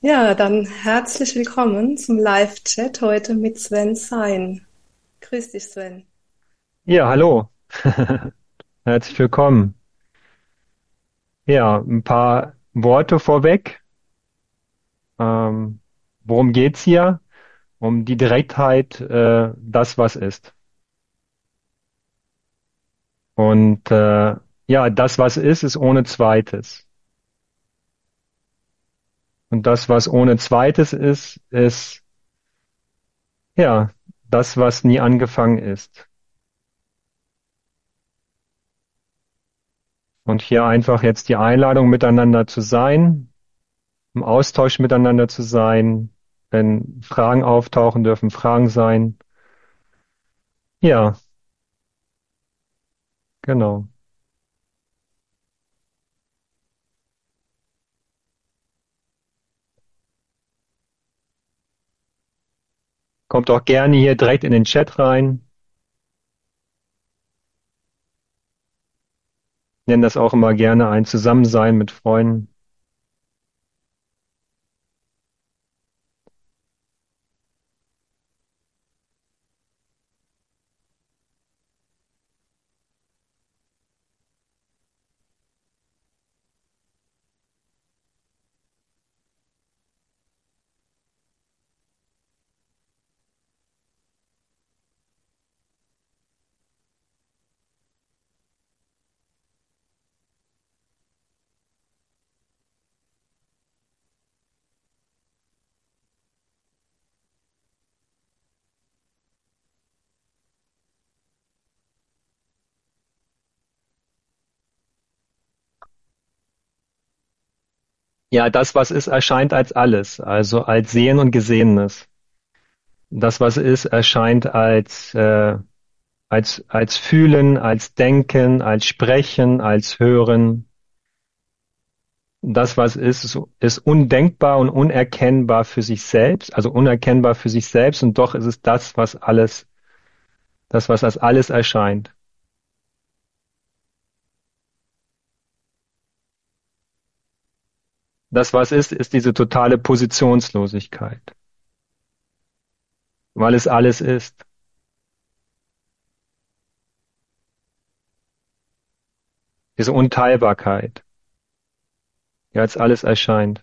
Ja, dann herzlich willkommen zum Live-Chat heute mit Sven Sein. Grüß dich, Sven. Ja, hallo. Herzlich willkommen. Ja, ein paar Worte vorweg. Ähm, Worum geht's hier? Um die Direktheit, das, was ist. Und ja, das, was ist ohne Zweites. Und das, was ohne Zweites ist ja das, was nie angefangen ist. Und hier einfach jetzt die Einladung, miteinander zu sein, im Austausch miteinander zu sein. Wenn Fragen auftauchen, dürfen Fragen sein. Ja, genau. Kommt auch gerne hier direkt in den Chat rein. Nennen das auch immer gerne ein Zusammensein mit Freunden. Ja, das, was ist, erscheint als alles, also als Sehen und Gesehenes. Das, was ist, erscheint als Fühlen, als Denken, als Sprechen, als Hören. Das, was ist undenkbar und unerkennbar für sich selbst, also unerkennbar für sich selbst, und doch ist es das, was alles, das, was als alles erscheint. Das, was ist diese totale Positionslosigkeit, weil es alles ist. Diese Unteilbarkeit, die als alles erscheint.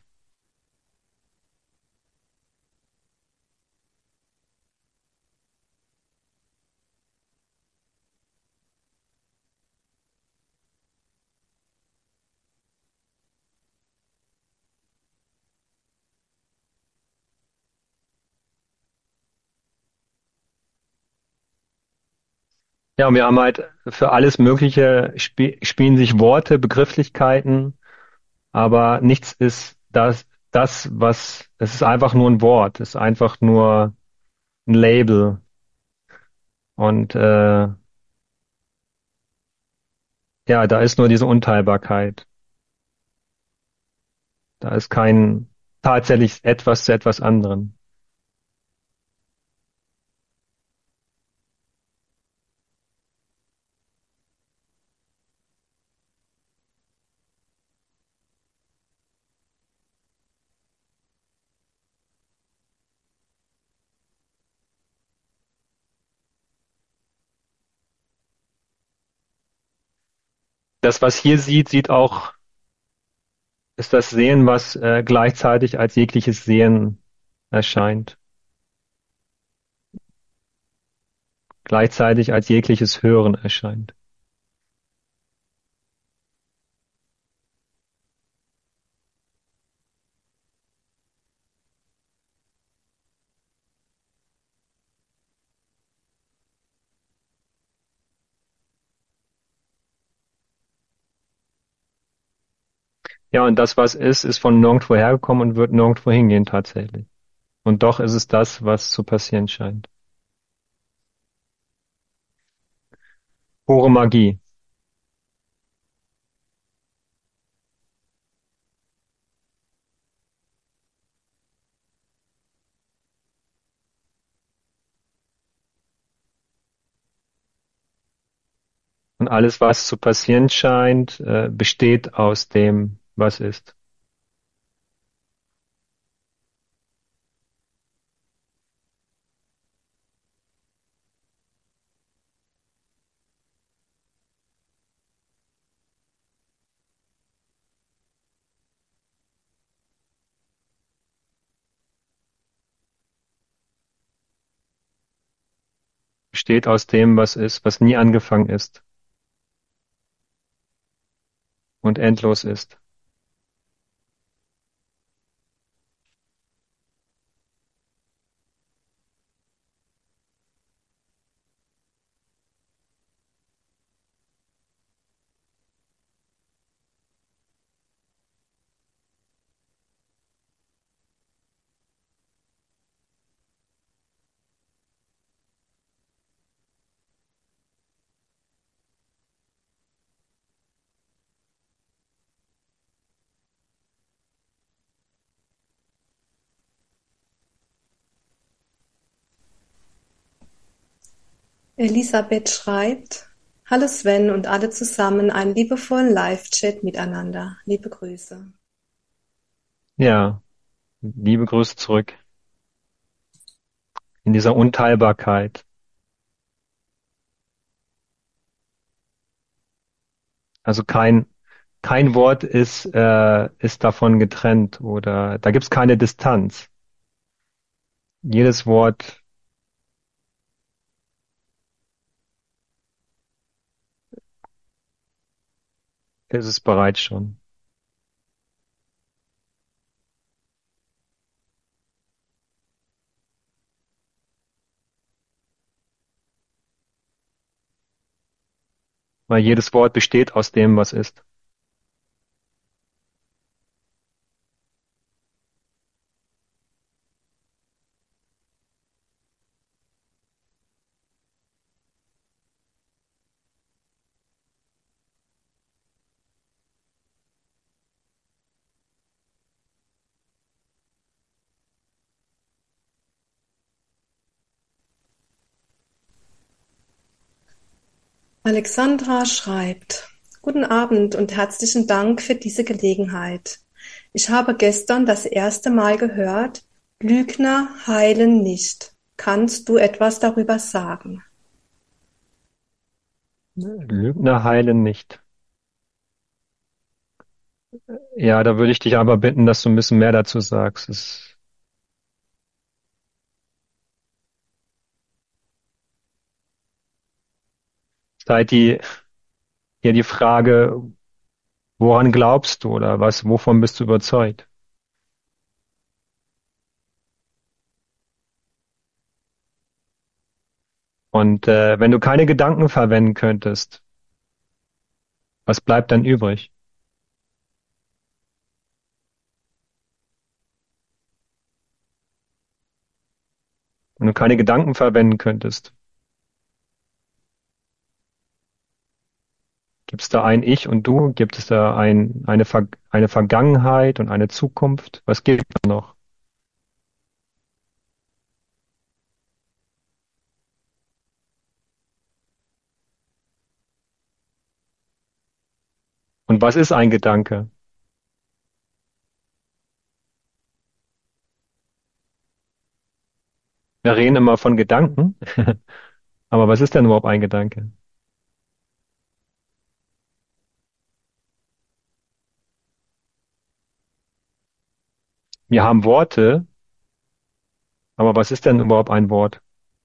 Ja, und wir haben halt für alles Mögliche spielen sich Worte, Begrifflichkeiten, aber nichts ist es ist einfach nur ein Wort, es ist einfach nur ein Label. Und ja, da ist nur diese Unteilbarkeit. Da ist kein tatsächlich etwas zu etwas anderem. Das, was hier sieht auch, ist das Sehen, was gleichzeitig als jegliches Sehen erscheint. Gleichzeitig als jegliches Hören erscheint. Ja, und das, was ist von nirgendwo hergekommen und wird nirgendwo hingehen tatsächlich. Und doch ist es das, was zu passieren scheint. Pure Magie. Und alles, was zu passieren scheint, besteht aus dem, was ist. besteht aus dem, was ist, was nie angefangen ist und endlos ist. Elisabeth schreibt: Hallo Sven und alle zusammen einen liebevollen Live-Chat miteinander. Liebe Grüße. Ja, liebe Grüße zurück in dieser Unteilbarkeit. Also kein Wort ist davon getrennt oder da gibt's keine Distanz. Jedes Wort ist es bereits schon. Weil jedes Wort besteht aus dem, was ist. Alexandra schreibt: Guten Abend und herzlichen Dank für diese Gelegenheit. Ich habe gestern das erste Mal gehört, Lügner heilen nicht. Kannst du etwas darüber sagen? Lügner heilen nicht. Ja, da würde ich dich aber bitten, dass du ein bisschen mehr dazu sagst. Es ist halt hier die Frage, woran glaubst du oder wovon bist du überzeugt? Und wenn du keine Gedanken verwenden könntest, was bleibt dann übrig? Wenn du keine Gedanken verwenden könntest, gibt es da ein Ich und Du? Gibt es da eine Vergangenheit und eine Zukunft? Was gibt es noch? Und was ist ein Gedanke? Wir reden immer von Gedanken, aber was ist denn überhaupt ein Gedanke? Wir haben Worte, aber was ist denn überhaupt ein Wort?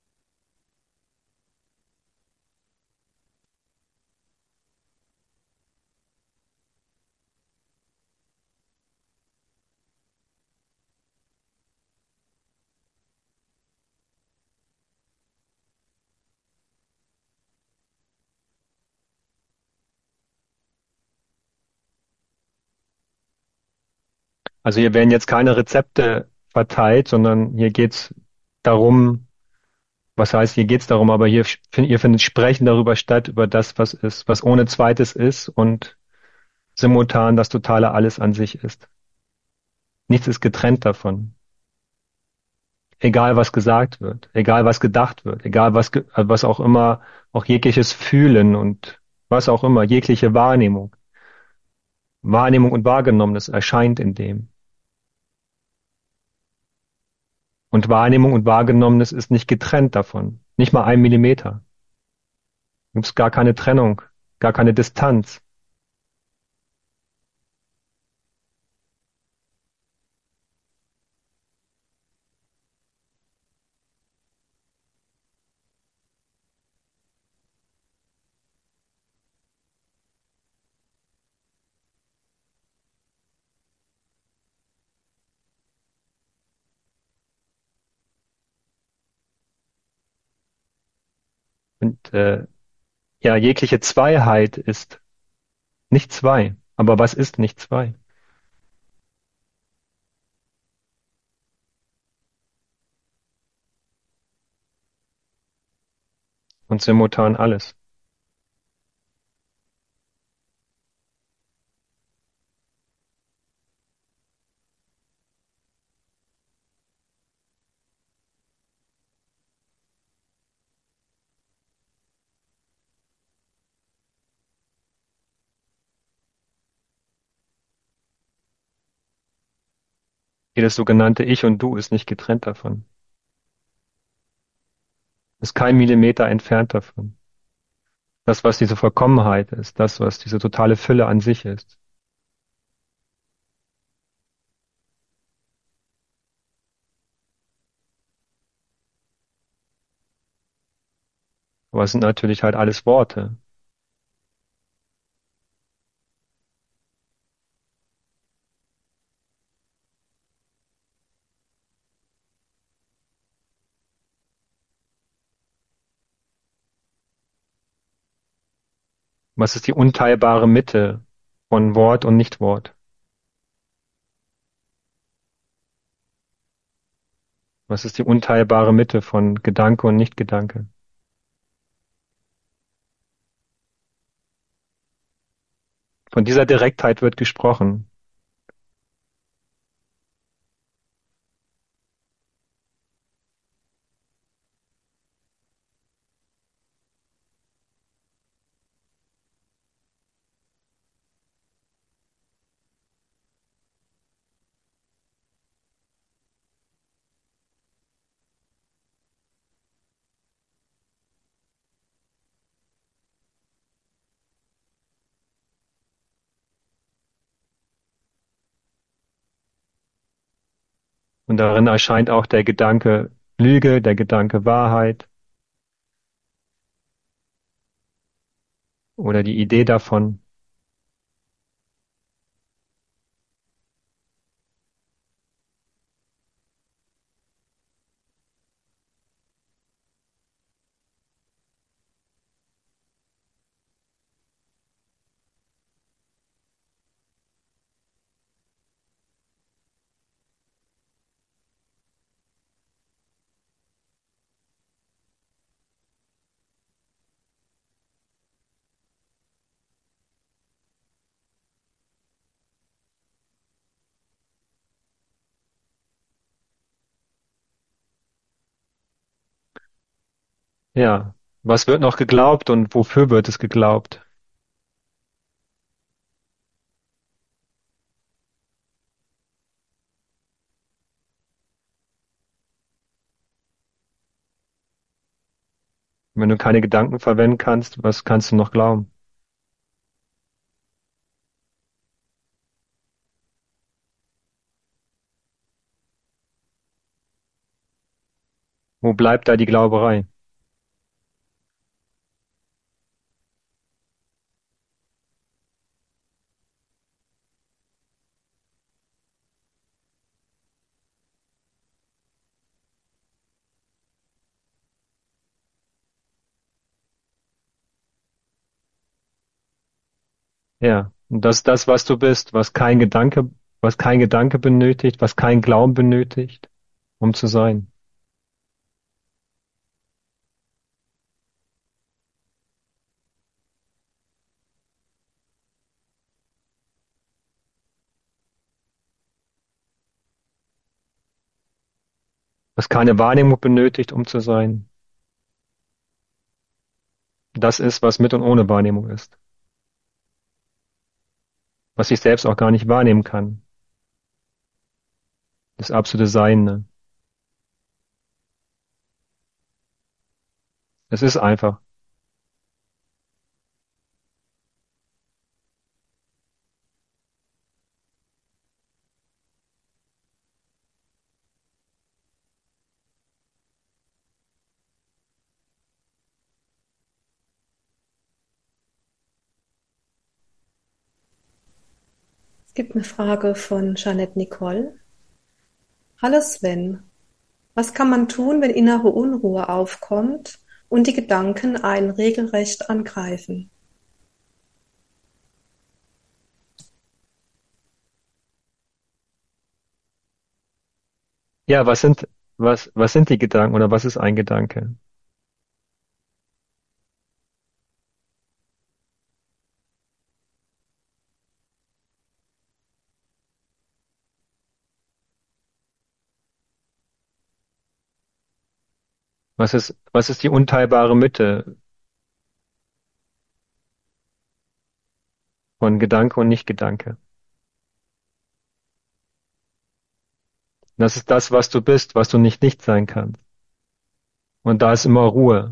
Also hier werden jetzt keine Rezepte verteilt, sondern hier geht's darum, was heißt, hier geht's darum, aber hier findet Sprechen darüber statt, über das, was ist, was ohne Zweites ist und simultan das totale Alles an sich ist. Nichts ist getrennt davon. Egal was gesagt wird, egal was gedacht wird, egal was auch immer, auch jegliches Fühlen und was auch immer, jegliche Wahrnehmung und Wahrgenommenes erscheint in dem. Und Wahrnehmung und Wahrgenommenes ist nicht getrennt davon. Nicht mal 1 Millimeter. Gibt es gar keine Trennung, gar keine Distanz. Und ja, jegliche Zweiheit ist nicht zwei. Aber was ist nicht zwei? Und simultan alles. Jedes sogenannte Ich und Du ist nicht getrennt davon. Ist kein Millimeter entfernt davon. Das, was diese Vollkommenheit ist, das, was diese totale Fülle an sich ist. Aber es sind natürlich halt alles Worte. Was ist die unteilbare Mitte von Wort und Nichtwort? Was ist die unteilbare Mitte von Gedanke und Nichtgedanke? Von dieser Direktheit wird gesprochen. Und darin erscheint auch der Gedanke Lüge, der Gedanke Wahrheit oder die Idee davon. Ja, was wird noch geglaubt und wofür wird es geglaubt? Wenn du keine Gedanken verwenden kannst, was kannst du noch glauben? Wo bleibt da die Glauberei? Ja, und das ist das, was du bist, was kein Gedanke benötigt, was kein Glauben benötigt, um zu sein. Was keine Wahrnehmung benötigt, um zu sein. Das ist, was mit und ohne Wahrnehmung ist. Was ich selbst auch gar nicht wahrnehmen kann. Das absolute Sein. Ne? Es ist einfach. Es gibt eine Frage von Jeanette Nicole. Hallo Sven, was kann man tun, wenn innere Unruhe aufkommt und die Gedanken einen regelrecht angreifen. Ja, was sind die Gedanken oder was ist ein Gedanke? Was ist die unteilbare Mitte von Gedanke und Nicht-Gedanke? Das ist das, was du bist, was du nicht sein kannst. Und da ist immer Ruhe.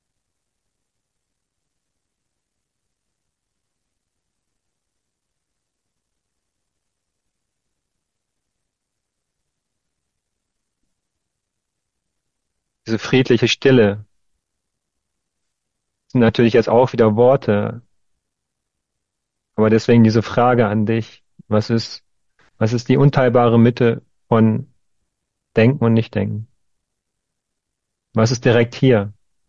Diese friedliche Stille sind natürlich jetzt auch wieder Worte, aber deswegen diese Frage an dich. Was ist die unteilbare Mitte von Denken und Nichtdenken? Was ist direkt hier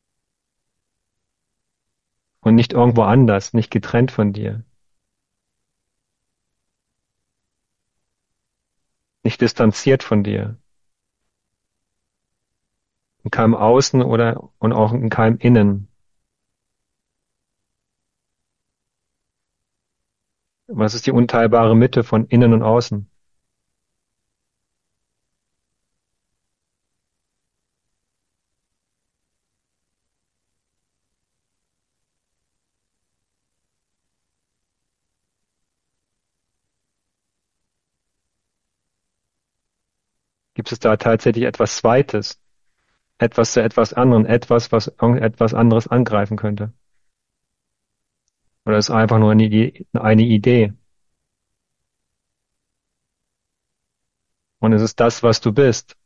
und nicht irgendwo anders, nicht getrennt von dir, nicht distanziert von dir, in keinem Außen oder und auch in keinem Innen? Was ist die unteilbare Mitte von Innen und Außen? Gibt es da tatsächlich etwas Zweites, etwas zu etwas anderem, etwas, was irgendetwas anderes angreifen könnte? Oder ist einfach nur eine Idee? Und es ist das, was du bist.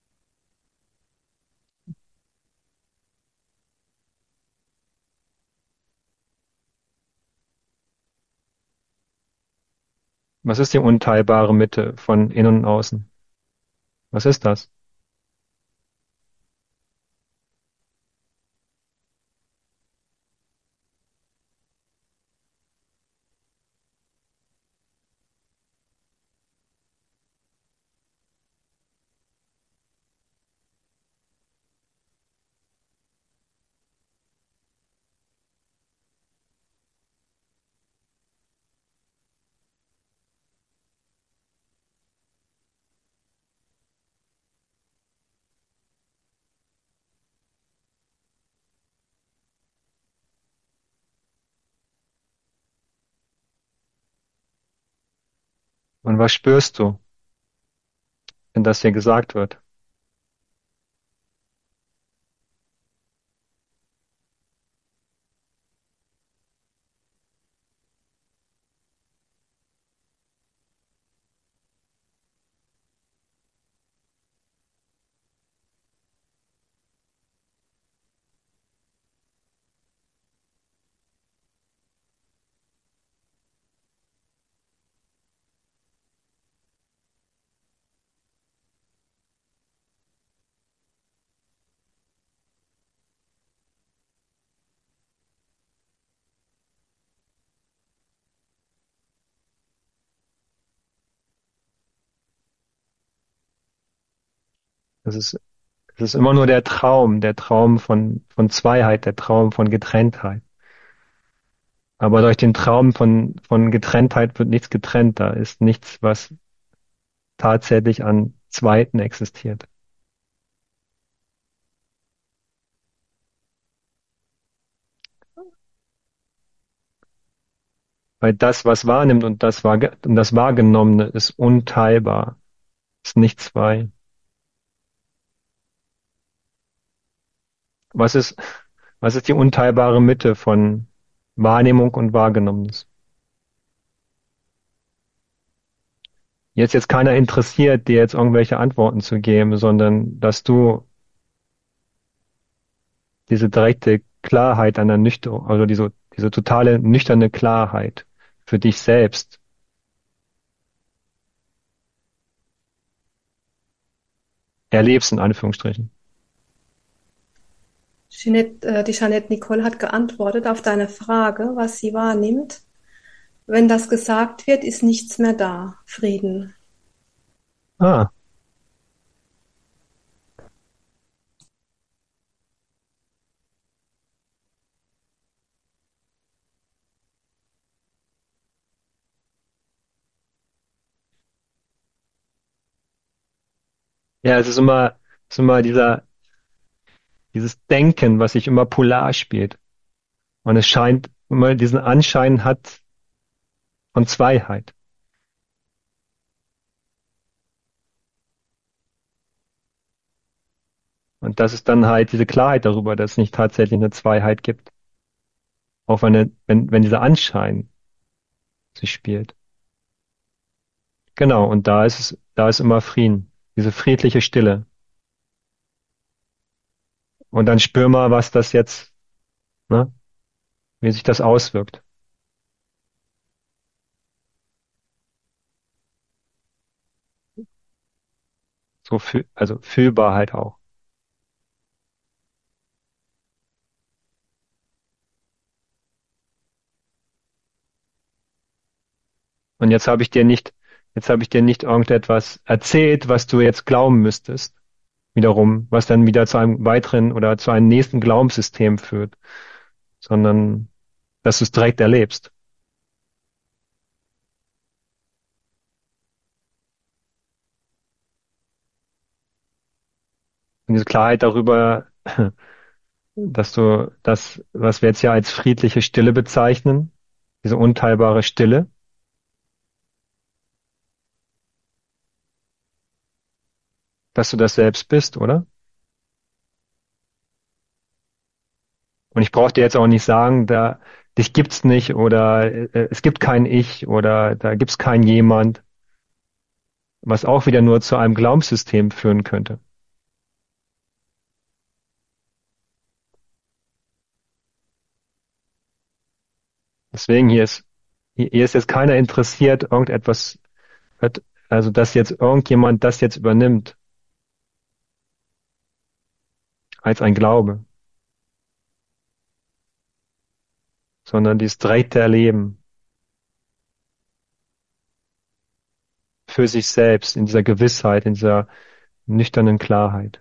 Was ist die unteilbare Mitte von Innen und Außen? Was ist das? Und was spürst du, wenn das hier gesagt wird? Es ist immer nur der Traum von Zweiheit, der Traum von Getrenntheit. Aber durch den Traum von Getrenntheit wird nichts getrennt. Da ist nichts, was tatsächlich an Zweiten existiert. Weil das, was wahrnimmt und das Wahrgenommene ist unteilbar, ist nicht zwei. Was ist, was ist die unteilbare Mitte von Wahrnehmung und Wahrgenommenes? Jetzt keiner interessiert, dir jetzt irgendwelche Antworten zu geben, sondern dass du diese direkte Klarheit an der Nüchtern, also diese totale nüchterne Klarheit für dich selbst erlebst, in Anführungsstrichen. Die Jeanette Nicole hat geantwortet auf deine Frage, was sie wahrnimmt. Wenn das gesagt wird, ist nichts mehr da. Frieden. Ah, ja, es ist immer dieses Denken, was sich immer polar spielt. Und es scheint immer diesen Anschein hat von Zweiheit. Und das ist dann halt diese Klarheit darüber, dass es nicht tatsächlich eine Zweiheit gibt. Auch wenn dieser Anschein sich spielt. Genau, und da ist immer Frieden. Diese friedliche Stille. Und dann spür mal, was das jetzt, ne, wie sich das auswirkt. Also fühlbar halt auch. Und jetzt habe ich dir nicht irgendetwas erzählt, was du jetzt glauben müsstest. Wiederum, was dann wieder zu einem weiteren oder zu einem nächsten Glaubenssystem führt, sondern dass du es direkt erlebst. Und diese Klarheit darüber, dass du das, was wir jetzt ja als friedliche Stille bezeichnen, diese unteilbare Stille, dass du das selbst bist, oder? Und ich brauche dir jetzt auch nicht sagen, dich gibt's nicht oder es gibt kein Ich oder da gibt's kein Jemand, was auch wieder nur zu einem Glaubenssystem führen könnte. Deswegen hier ist jetzt keiner interessiert, irgendetwas, also dass jetzt irgendjemand das jetzt übernimmt als ein Glaube, sondern dieses direkte Erleben für sich selbst, in dieser Gewissheit, in dieser nüchternen Klarheit.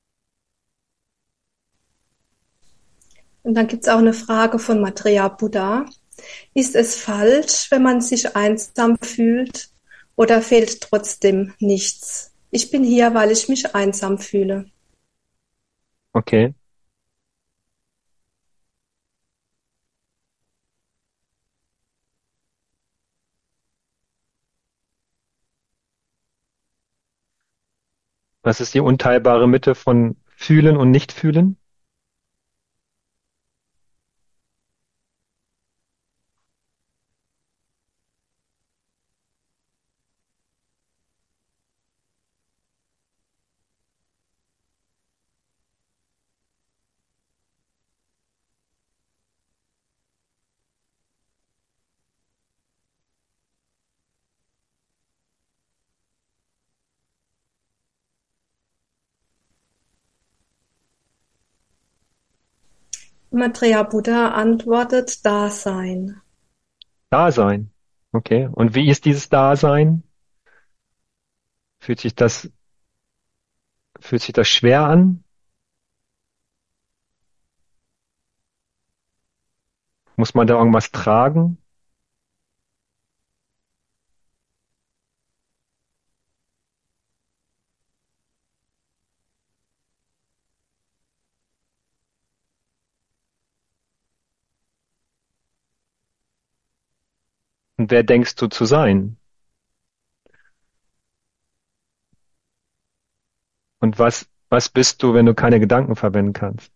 Und dann gibt es auch eine Frage von Maitreya Buddha. Ist es falsch, wenn man sich einsam fühlt oder fehlt trotzdem nichts? Ich bin hier, weil ich mich einsam fühle. Okay, was ist die unteilbare Mitte von Fühlen und Nichtfühlen? Maitreya Buddha antwortet Dasein. Dasein. Okay, und wie ist dieses Dasein? Fühlt sich das, fühlt sich das schwer an? Muss man da irgendwas tragen? Und wer denkst du zu sein? Und was bist du, wenn du keine Gedanken verwenden kannst?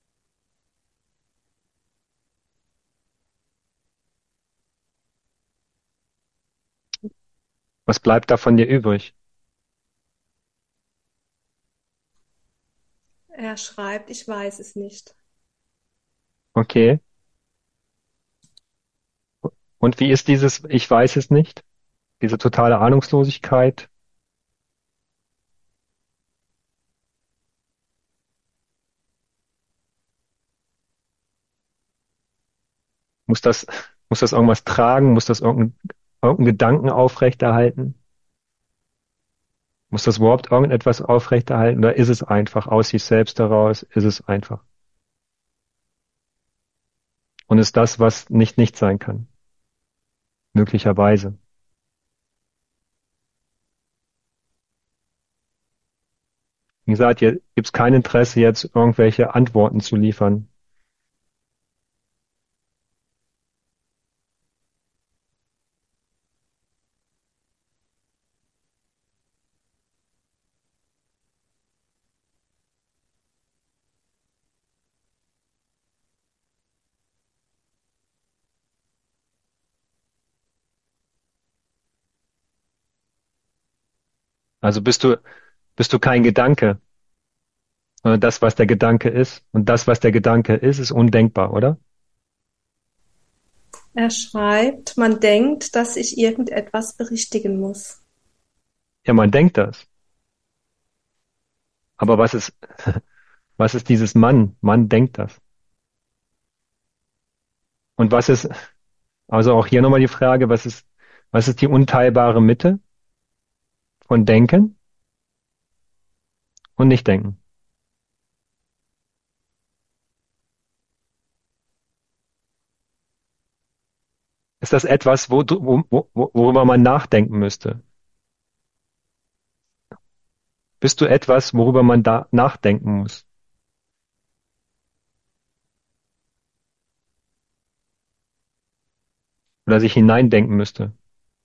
Was bleibt da von dir übrig? Er schreibt, ich weiß es nicht. Okay. Und wie ist dieses, ich weiß es nicht? Diese totale Ahnungslosigkeit? Muss das, muss das irgendwas tragen? Muss das irgendeinen Gedanken aufrechterhalten? Muss das überhaupt irgendetwas aufrechterhalten? Oder ist es einfach aus sich selbst heraus? Ist es einfach? Und ist das, was nicht sein kann? Möglicherweise. Wie gesagt, hier gibt es kein Interesse, jetzt irgendwelche Antworten zu liefern. Also bist du kein Gedanke, sondern das, was der Gedanke ist. Und das, was der Gedanke ist undenkbar, oder? Er schreibt, man denkt, dass ich irgendetwas berichtigen muss. Ja, man denkt das. Aber was ist dieses Mann? Man denkt das. Und also auch hier nochmal die Frage, was ist die unteilbare Mitte von Denken und Nichtdenken? Ist das etwas, worüber man nachdenken müsste? Bist du etwas, worüber man da nachdenken muss oder sich hineindenken müsste?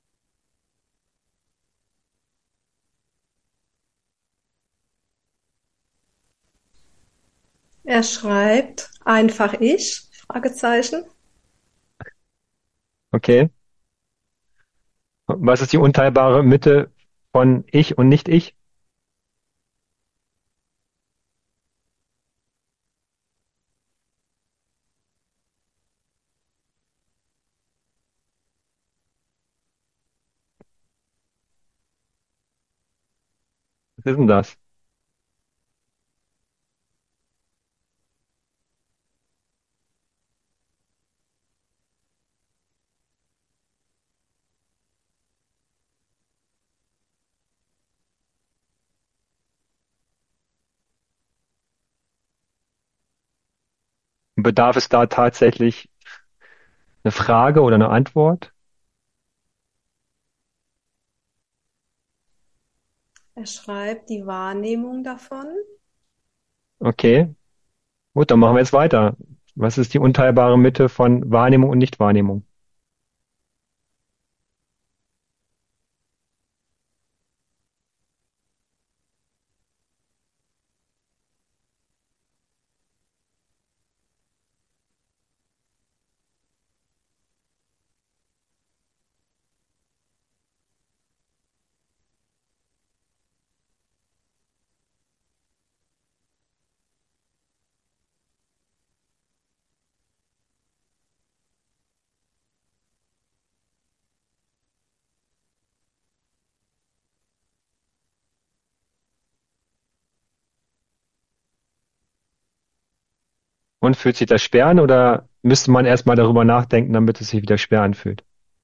Er schreibt, einfach ich? Fragezeichen. Okay. Was ist die unteilbare Mitte von ich und nicht ich? Was ist denn das? Bedarf es da tatsächlich eine Frage oder eine Antwort? Er schreibt die Wahrnehmung davon. Okay, gut, dann machen wir jetzt weiter. Was ist die unteilbare Mitte von Wahrnehmung und Nichtwahrnehmung? Und fühlt sich das schwer an oder müsste man erstmal darüber nachdenken, damit es sich wieder schwer anfühlt?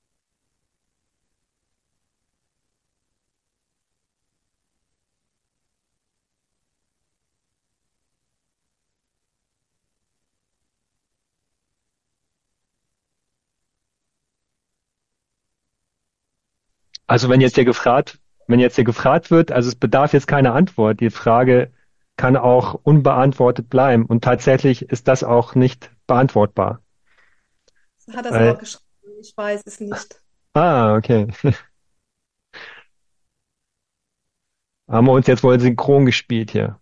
Also wenn jetzt hier gefragt wird, also es bedarf jetzt keine Antwort, die Frage kann auch unbeantwortet bleiben und tatsächlich ist das auch nicht beantwortbar. Hat er es auch Weil, geschrieben? Ich weiß es nicht. okay. Haben wir uns jetzt wohl synchron gespielt hier.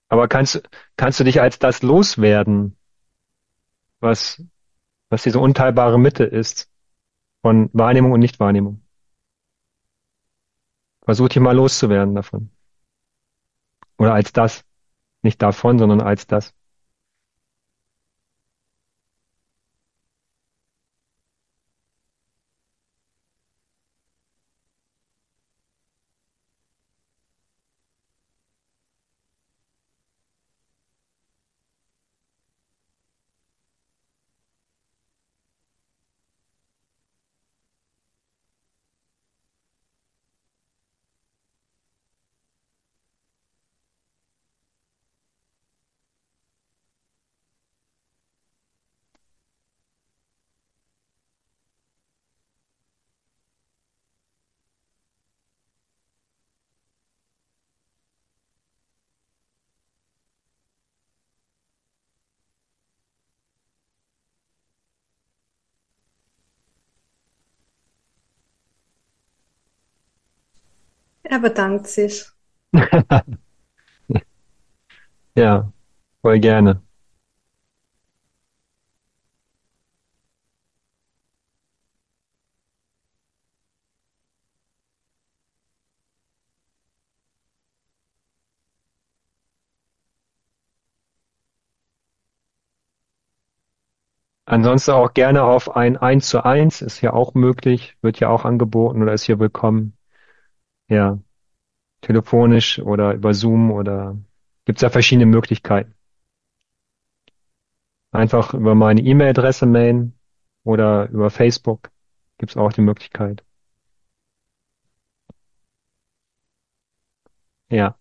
Aber kannst du dich als das loswerden, was, was diese unteilbare Mitte ist von Wahrnehmung und Nichtwahrnehmung? Versuch dich mal loszuwerden davon. Oder als das. Nicht davon, sondern als das. Er bedankt sich. Ja, voll gerne. Ansonsten auch gerne auf ein 1:1, ist ja auch möglich, wird ja auch angeboten oder ist hier willkommen. Ja, telefonisch oder über Zoom oder gibt's ja verschiedene Möglichkeiten. Einfach über meine E-Mail-Adresse mailen oder über Facebook gibt's auch die Möglichkeit. Ja,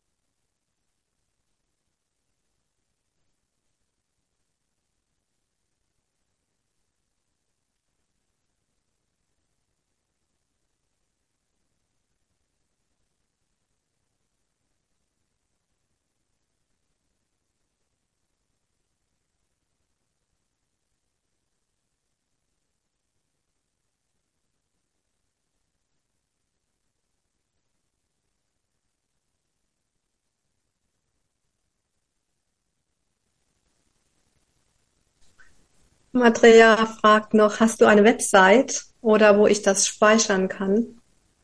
Andrea fragt noch, hast du eine Website oder wo ich das speichern kann?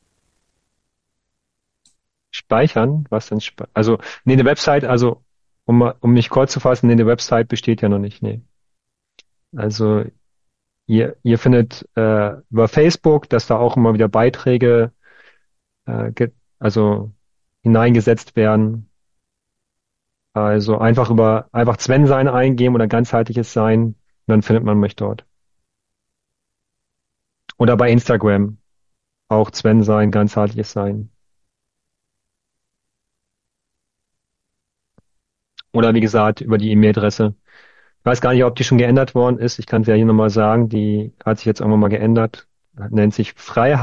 speichern, was denn? Also, nee, eine Website, also, um mich kurz zu fassen, nee, eine Website besteht ja noch nicht, nee. Also, ihr findet über Facebook, dass da auch immer wieder Beiträge also hineingesetzt werden. Also einfach Sven sein eingeben oder ganzheitliches Sein und dann findet man mich dort. Oder bei Instagram auch Sven sein, ganzheitliches Sein. Oder wie gesagt, über die E-Mail-Adresse. Ich weiß gar nicht, ob die schon geändert worden ist. Ich kann es ja hier nochmal sagen. Die hat sich jetzt irgendwann mal geändert. Nennt sich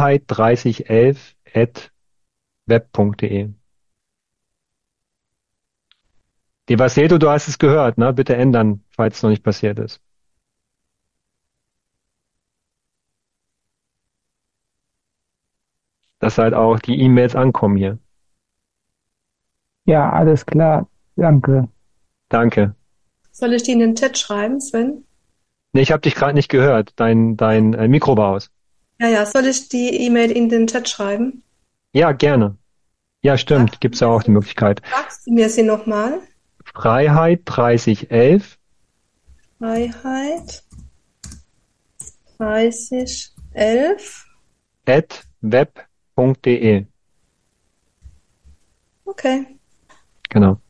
freiheit3011@web.de. Die Vaseto, du hast es gehört, ne? Bitte ändern, falls es noch nicht passiert ist. Dass halt auch die E-Mails ankommen hier. Ja, alles klar. Danke. Danke. Soll ich die in den Chat schreiben, Sven? Nee, ich habe dich gerade nicht gehört. Dein Mikro war aus. Ja, ja, soll ich die E-Mail in den Chat schreiben? Ja, gerne. Ja, stimmt. Sagst du Gibt's ja mir auch die sie, Möglichkeit. sagst du mir sie nochmal? Freiheit 3011 Freiheit 3011. at web.de. Okay. Genau.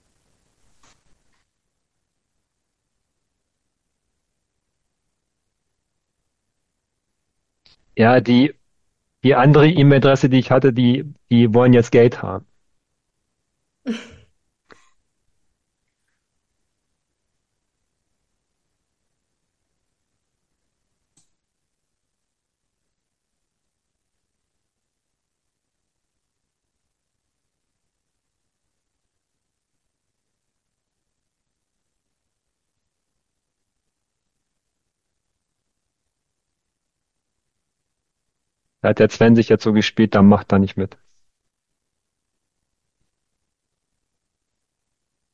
Ja, die andere E-Mail-Adresse, die ich hatte, die wollen jetzt Geld haben. Da hat der Sven sich jetzt so gespielt, da macht er nicht mit.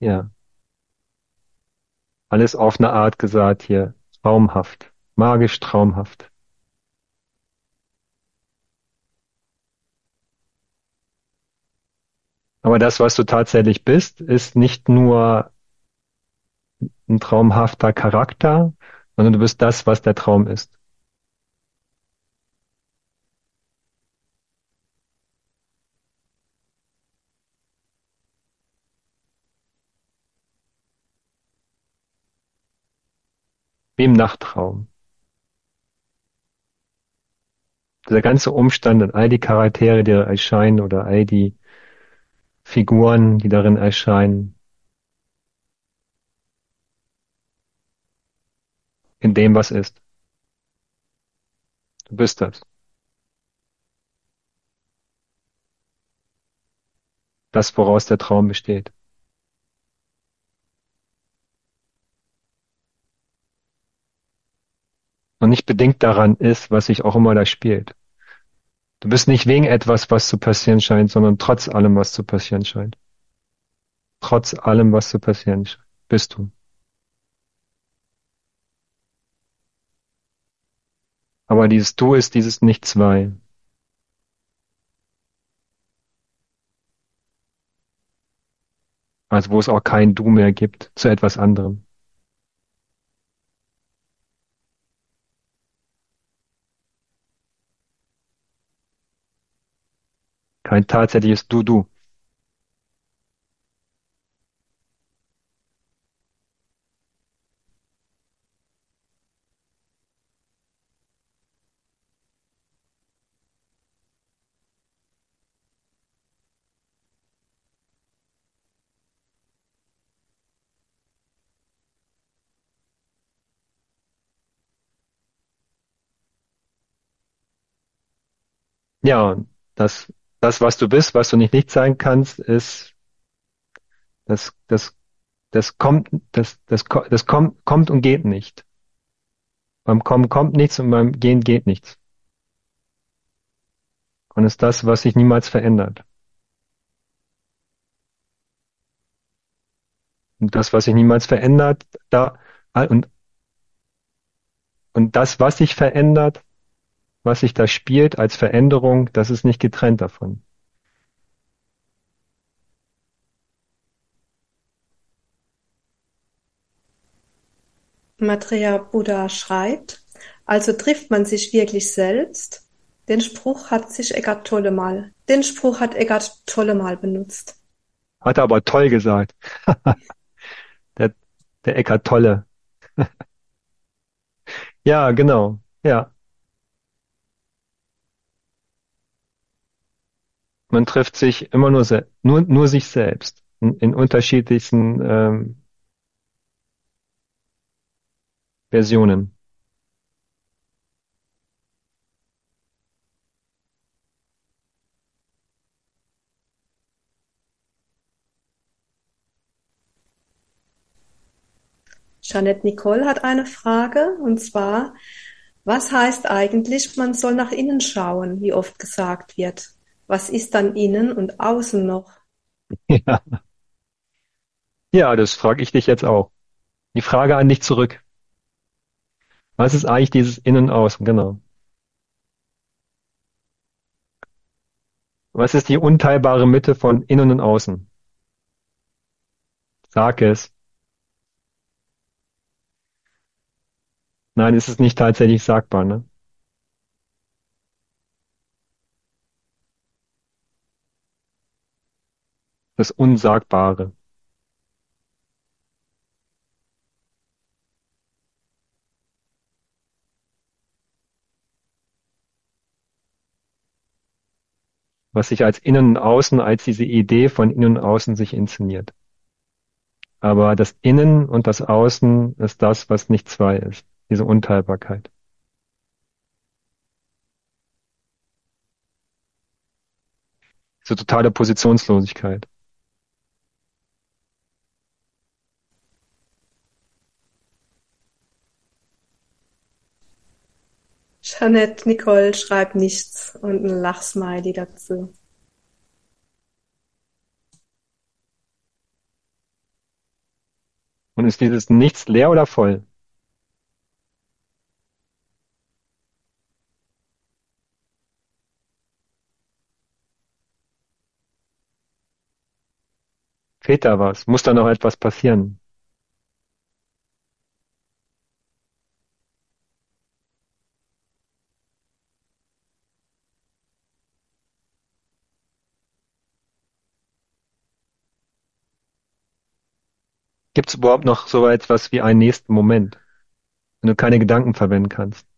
Ja, alles auf eine Art gesagt hier. Traumhaft. Magisch traumhaft. Aber das, was du tatsächlich bist, ist nicht nur ein traumhafter Charakter, sondern du bist das, was der Traum ist. Wie im Nachttraum. Dieser ganze Umstand und all die Charaktere, die da erscheinen oder all die Figuren, die darin erscheinen, in dem, was ist. Du bist das. Das, woraus der Traum besteht. Und nicht bedingt daran ist, was sich auch immer da spielt. Du bist nicht wegen etwas, was zu passieren scheint, sondern trotz allem, was zu passieren scheint. Trotz allem, was zu passieren scheint, bist du. Aber dieses Du ist dieses Nicht-Zwei. Also wo es auch kein Du mehr gibt zu etwas anderem. Kein tatsächliches Du-Du. Ja, und das, was du bist, was du nicht sein kannst, ist, das, das, kommt und geht nicht. Beim Kommen kommt nichts und beim Gehen geht nichts. Und ist das, was sich niemals verändert. Und das, was sich niemals verändert, und, und das, was sich verändert, was sich da spielt als Veränderung, das ist nicht getrennt davon. Maitreya Buddha schreibt, also trifft man sich wirklich selbst? Den Spruch hat Eckhart Tolle mal benutzt. Hat er aber toll gesagt. Der, der Eckart Tolle. Ja, genau. Ja. Man trifft sich immer nur sich selbst. In unterschiedlichsten Versionen. Jeanette Nicole hat eine Frage, und zwar, was heißt eigentlich, man soll nach innen schauen, wie oft gesagt wird? Was ist dann innen und außen noch? Ja, ja, das frage ich dich jetzt auch. Die Frage an dich zurück. Was ist eigentlich dieses Innen und Außen? Genau. Was ist die unteilbare Mitte von Innen und Außen? Sag es. Nein, es ist nicht tatsächlich sagbar, ne? Das Unsagbare. Was sich als Innen und Außen, als diese Idee von Innen und Außen sich inszeniert. Aber das Innen und das Außen ist das, was nicht zwei ist. Diese Unteilbarkeit. Diese totale Positionslosigkeit. Jeanette Nicole schreibt nichts und ein Lachsmiley dazu. Und ist dieses Nichts leer oder voll? Fehlt da was? Muss da noch etwas passieren? Gibt es überhaupt noch so etwas wie einen nächsten Moment, wenn du keine Gedanken verwenden kannst?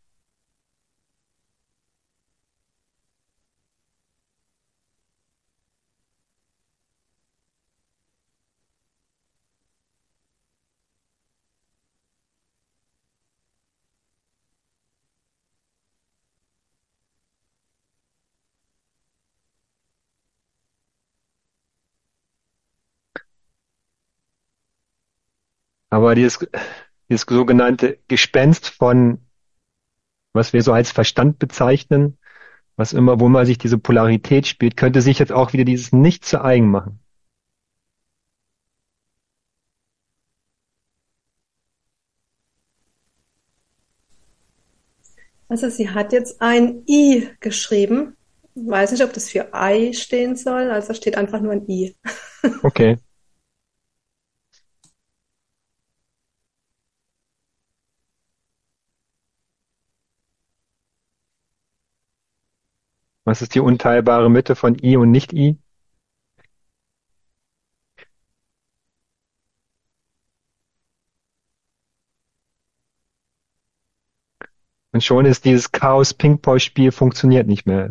Aber dieses sogenannte Gespenst von, was wir so als Verstand bezeichnen, was immer, wo man sich diese Polarität spielt, könnte sich jetzt auch wieder dieses Nichts zu eigen machen. Also sie hat jetzt ein I geschrieben. Weiß nicht, ob das für Ei stehen soll. Also steht einfach nur ein I. Okay. Was ist die unteilbare Mitte von I und Nicht-I? Und schon ist dieses Chaos-Ping-Pong-Spiel funktioniert nicht mehr.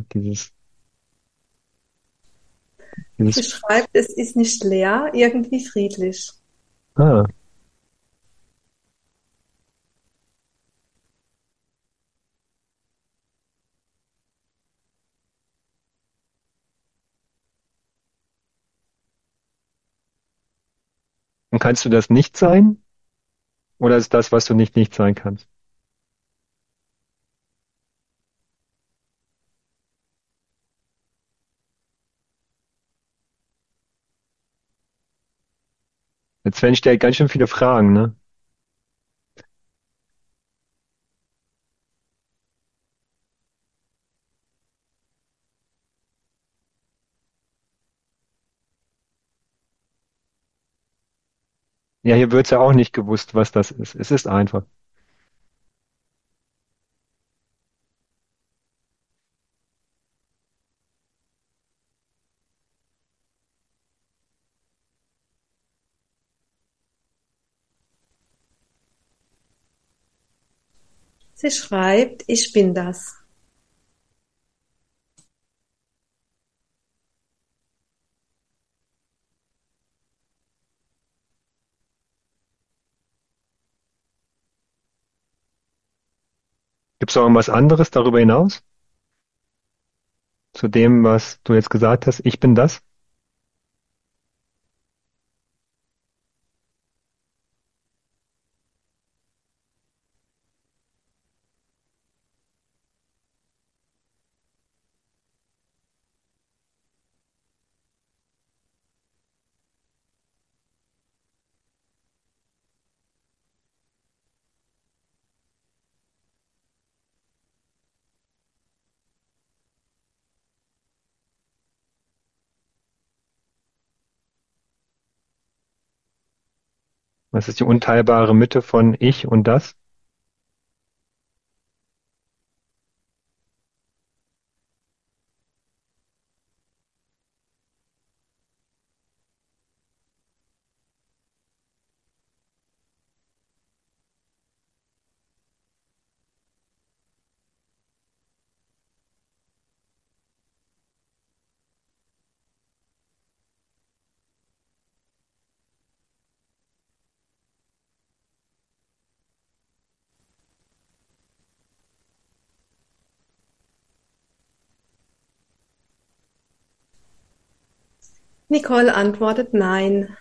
Sie Dieses, schreibt, es ist nicht leer, irgendwie friedlich. ah. Und kannst du das nicht sein? Oder ist das, was du nicht sein kannst? Jetzt Sven stellt ganz schön viele Fragen, ne? Ja, hier wird's ja auch nicht gewusst, was das ist. Es ist einfach. Sie schreibt, ich bin das. Gibt's noch irgendwas anderes darüber hinaus? Zu dem, was du jetzt gesagt hast? Ich bin das? Was ist die unteilbare Mitte von ich und das? Nicole antwortet nein.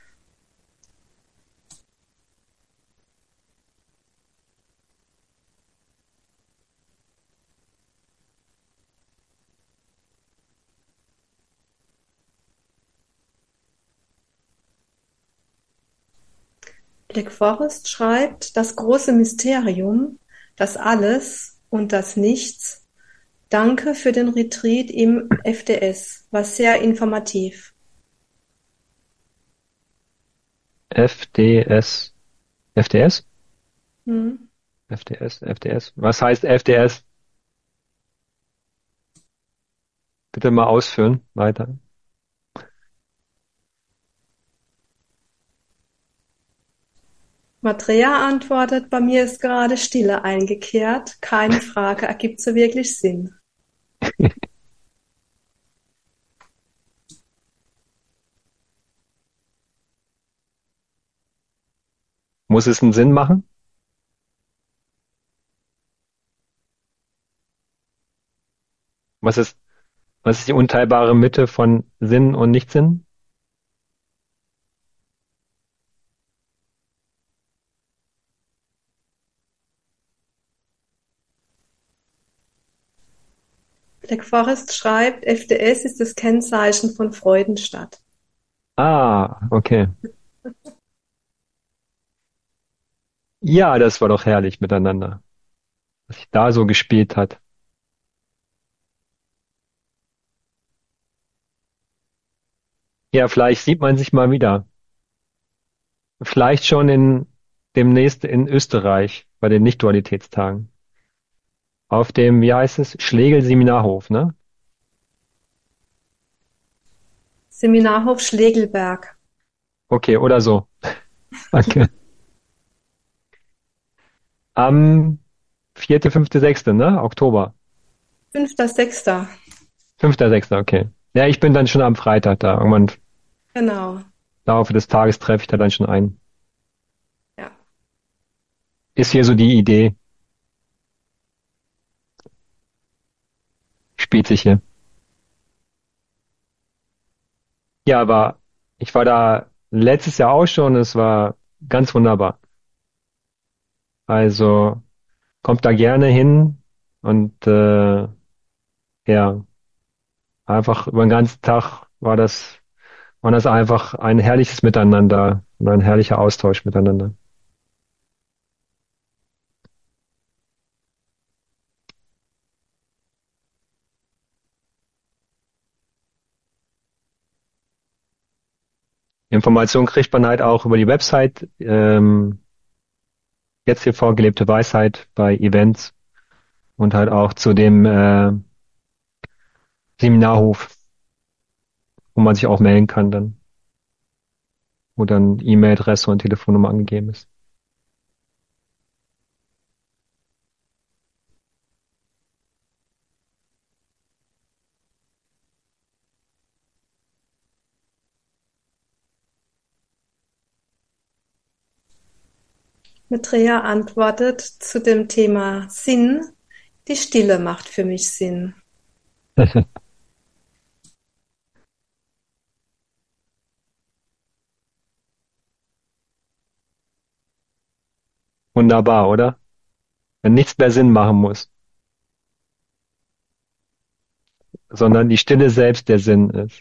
Black Forest schreibt: Das große Mysterium, das Alles und das Nichts. Danke für den Retreat im FDS, war sehr informativ. FDS. FDS? Hm. FDS, FDS. Was heißt FDS? Bitte mal ausführen. Weiter. Matrea antwortet: Bei mir ist gerade Stille eingekehrt. Keine Frage ergibt so wirklich Sinn. Muss es einen Sinn machen? Was ist, was ist die unteilbare Mitte von Sinn und Nichtsinn? Black Forest schreibt: FDS ist das Kennzeichen von Freudenstadt. Ah, okay. Ja, das war doch herrlich miteinander, was sich da so gespielt hat. Ja, vielleicht sieht man sich mal wieder. Vielleicht schon demnächst in Österreich bei den Nicht-Dualitätstagen. Auf dem, wie heißt es, Schlegel-Seminarhof, ne? Seminarhof Schlegelberg. Okay, oder so. Danke. Am 4., 5., 6., ne? Oktober. 5.6. 5., 6., okay. Ja, ich bin dann schon am Freitag da. Irgendwann im Genau. Laufe des Tages treffe ich da dann schon ein. Ja. Ist hier so die Idee. Spielt sich hier. Ja, aber ich war da letztes Jahr auch schon. Es war ganz wunderbar. Also kommt da gerne hin und ja, einfach über den ganzen Tag war das einfach ein herrliches Miteinander und ein herrlicher Austausch miteinander. Informationen kriegt man halt auch über die Website, jetzt hier vorgelebte Weisheit bei Events und halt auch zu dem Seminarhof, wo man sich auch melden kann dann, wo dann E-Mail-Adresse und Telefonnummer angegeben ist. Maitreya antwortet zu dem Thema Sinn: Die Stille macht für mich Sinn. Wunderbar, oder? Wenn nichts mehr Sinn machen muss, sondern die Stille selbst der Sinn ist.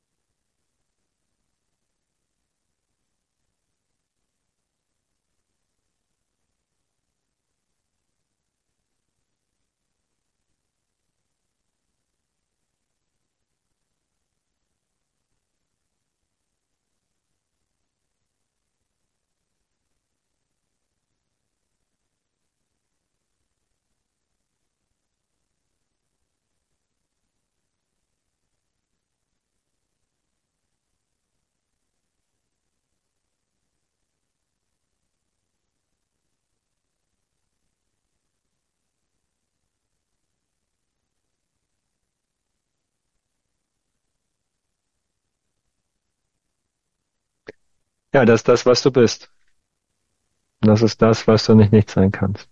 Ja, das ist das, was du bist. Und das ist das, was du nicht sein kannst.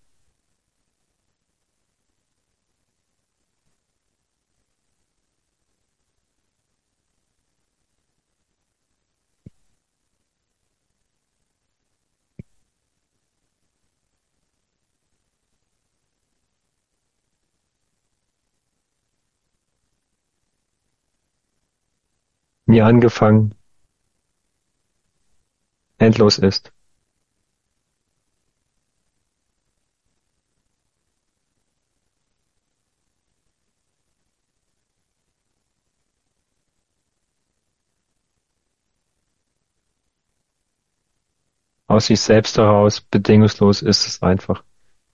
Nie angefangen, endlos ist. Aus sich selbst heraus, bedingungslos ist es einfach.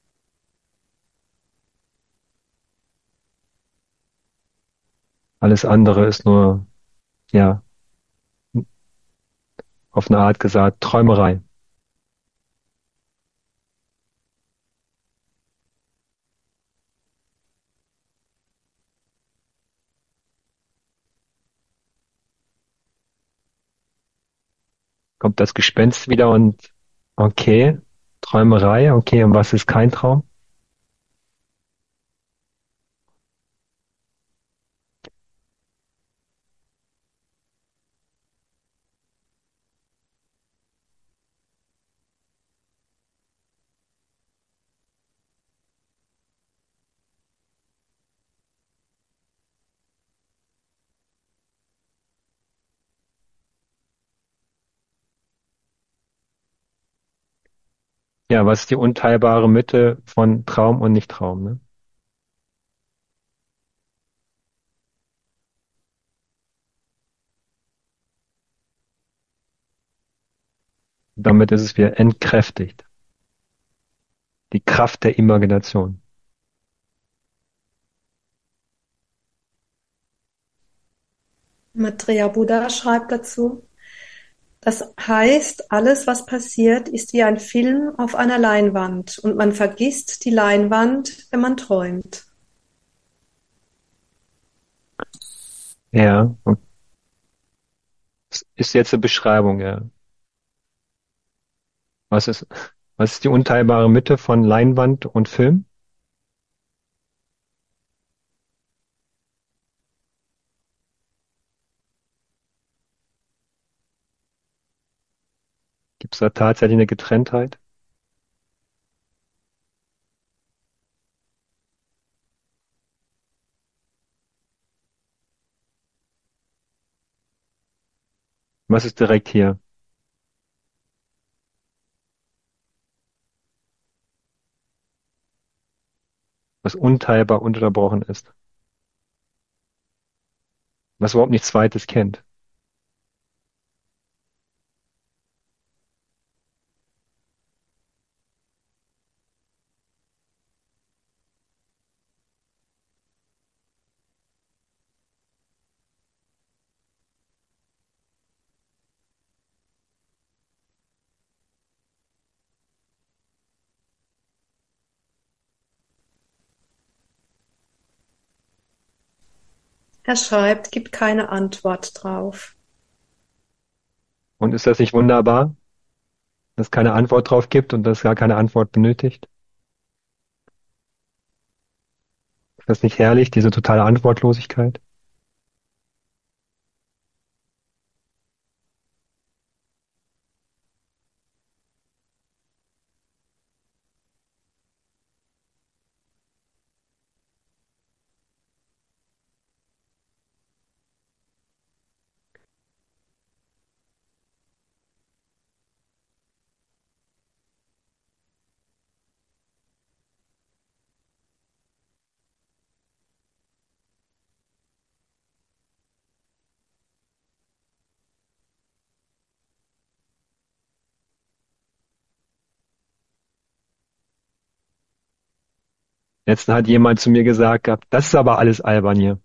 Alles andere ist nur, ja, auf eine Art gesagt, Träumerei. Kommt das Gespenst wieder und okay, Träumerei, okay, und was ist kein Traum? Ja, was ist die unteilbare Mitte von Traum und Nicht-Traum, ne? Damit ist es wieder entkräftigt. Die Kraft der Imagination. Maitreya Buddha schreibt dazu: Das heißt, alles, was passiert, ist wie ein Film auf einer Leinwand und man vergisst die Leinwand, wenn man träumt. Ja, und das ist jetzt eine Beschreibung, ja. Was ist, was ist die unteilbare Mitte von Leinwand und Film? Gibt es da tatsächlich eine Getrenntheit? Was ist direkt hier? Was unteilbar unterbrochen ist? Was überhaupt nichts Zweites kennt? Er schreibt, gibt keine Antwort drauf. Und ist das nicht wunderbar, dass es keine Antwort drauf gibt und dass es gar keine Antwort benötigt? Ist das nicht herrlich, diese totale Antwortlosigkeit? Letztens hat jemand zu mir gesagt gehabt, das ist aber alles albern hier.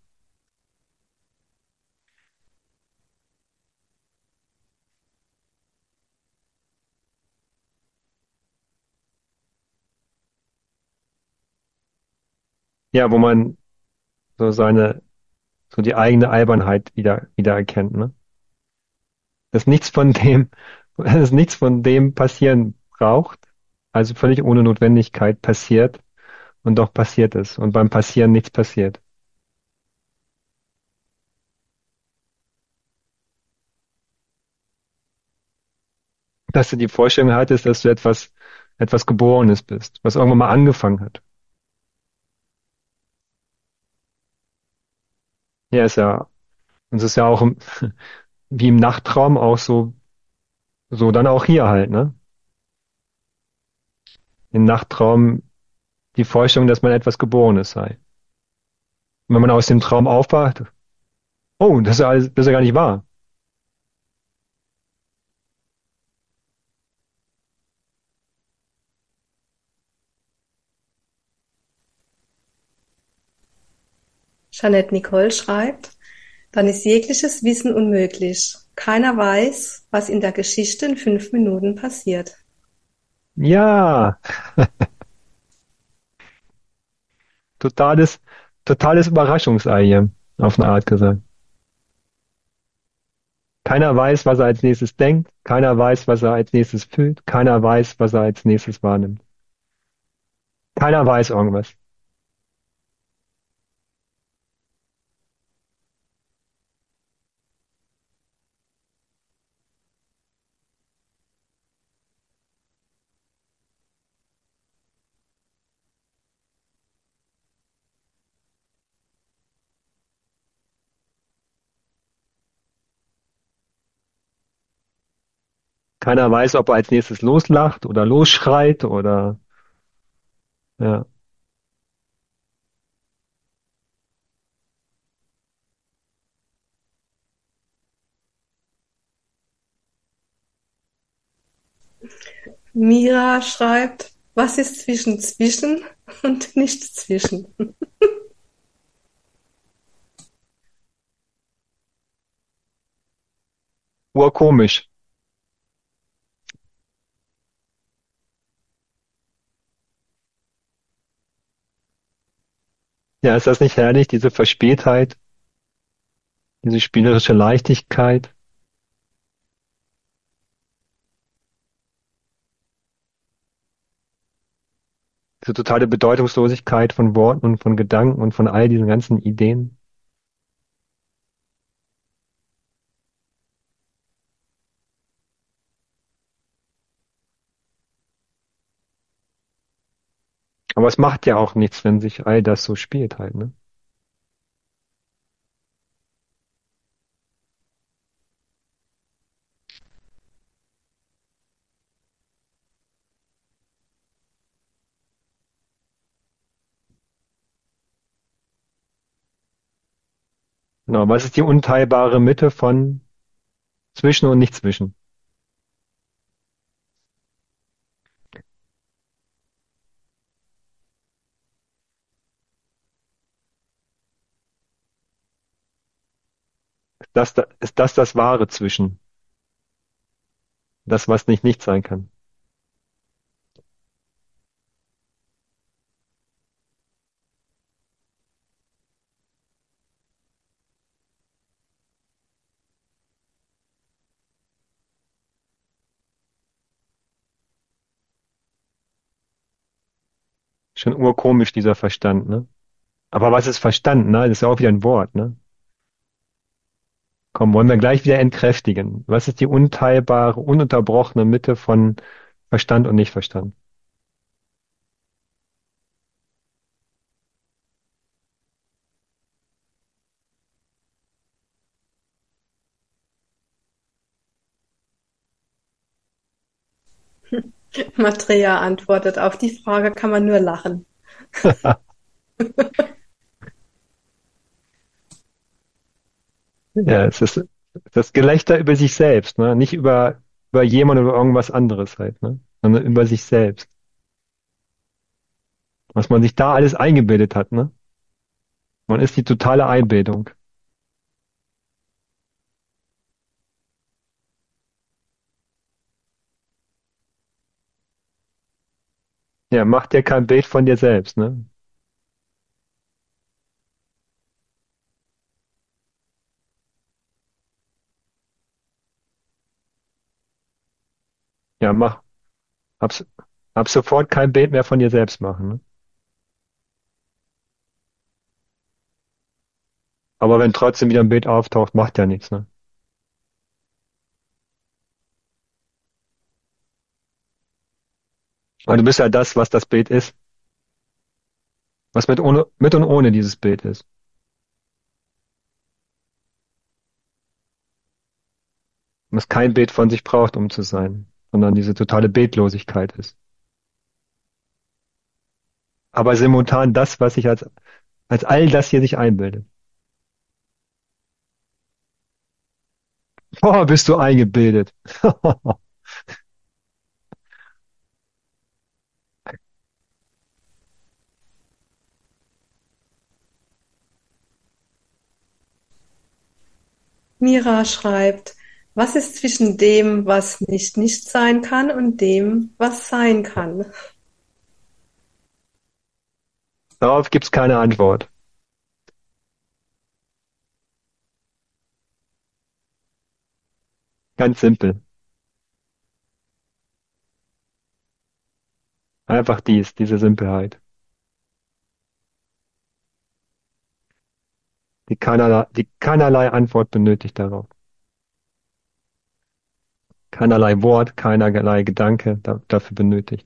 Ja, wo man so so die eigene Albernheit wieder erkennt, ne? Dass nichts von dem, dass nichts von dem passieren braucht, also völlig ohne Notwendigkeit passiert und doch passiert es und beim Passieren nichts passiert. Dass du die Vorstellung hattest, dass du etwas Geborenes bist, was irgendwann mal angefangen hat. Ja, und es ist ja auch wie im Nachttraum auch so dann auch hier halt, ne? Im Nachttraum die Vorstellung, dass man etwas Geborenes sei. Und wenn man aus dem Traum aufwacht, oh, das ist ja gar nicht wahr. Jeanette Nicole schreibt, dann ist jegliches Wissen unmöglich. Keiner weiß, was in der Geschichte in 5 Minuten passiert. Ja, totales, totales Überraschungsei hier, auf eine Art gesagt. Keiner weiß, was er als nächstes denkt, keiner weiß, was er als nächstes fühlt, keiner weiß, was er als nächstes wahrnimmt. Keiner weiß irgendwas. Keiner weiß, ob er als nächstes loslacht oder losschreit oder ja. Mira schreibt, was ist zwischen und nicht zwischen? Urkomisch. Ja, ist das nicht herrlich, diese Verspieltheit, diese spielerische Leichtigkeit, diese totale Bedeutungslosigkeit von Worten und von Gedanken und von all diesen ganzen Ideen? Aber es macht ja auch nichts, wenn sich all das so spielt halt, ne? Genau, was ist die unteilbare Mitte von zwischen und nicht zwischen? Ist das das wahre Zwischen? Das, was nicht sein kann? Schon urkomisch, dieser Verstand, ne? Aber was ist Verstand, ne? Das ist ja auch wieder ein Wort, ne? Komm, wollen wir gleich wieder entkräftigen. Was ist die unteilbare, ununterbrochene Mitte von Verstand und Nichtverstand? Matrea antwortet, auf die Frage kann man nur lachen. Ja, es ist das Gelächter über sich selbst, ne? Nicht über jemand oder irgendwas anderes halt, ne? Sondern über sich selbst. Was man sich da alles eingebildet hat, ne? Man ist die totale Einbildung. Ja, mach dir kein Bild von dir selbst, ne? Ja, ab, ab sofort kein Bild mehr von dir selbst machen, ne? Aber wenn trotzdem wieder ein Bild auftaucht, macht ja nichts, ne? Weil du bist ja das, was das Bild ist, was mit und ohne dieses Bild ist. Was kein Bild von sich braucht, um zu sein, sondern diese totale Bildlosigkeit ist. Aber simultan das, was sich als all das hier sich einbildet. Boah, bist du eingebildet. Mira schreibt: Was ist zwischen dem, was nicht sein kann, und dem, was sein kann? Darauf gibt's keine Antwort. Ganz simpel. Einfach diese Simpelheit, die keinerlei Antwort benötigt darauf. Keinerlei Wort, keinerlei Gedanke dafür benötigt.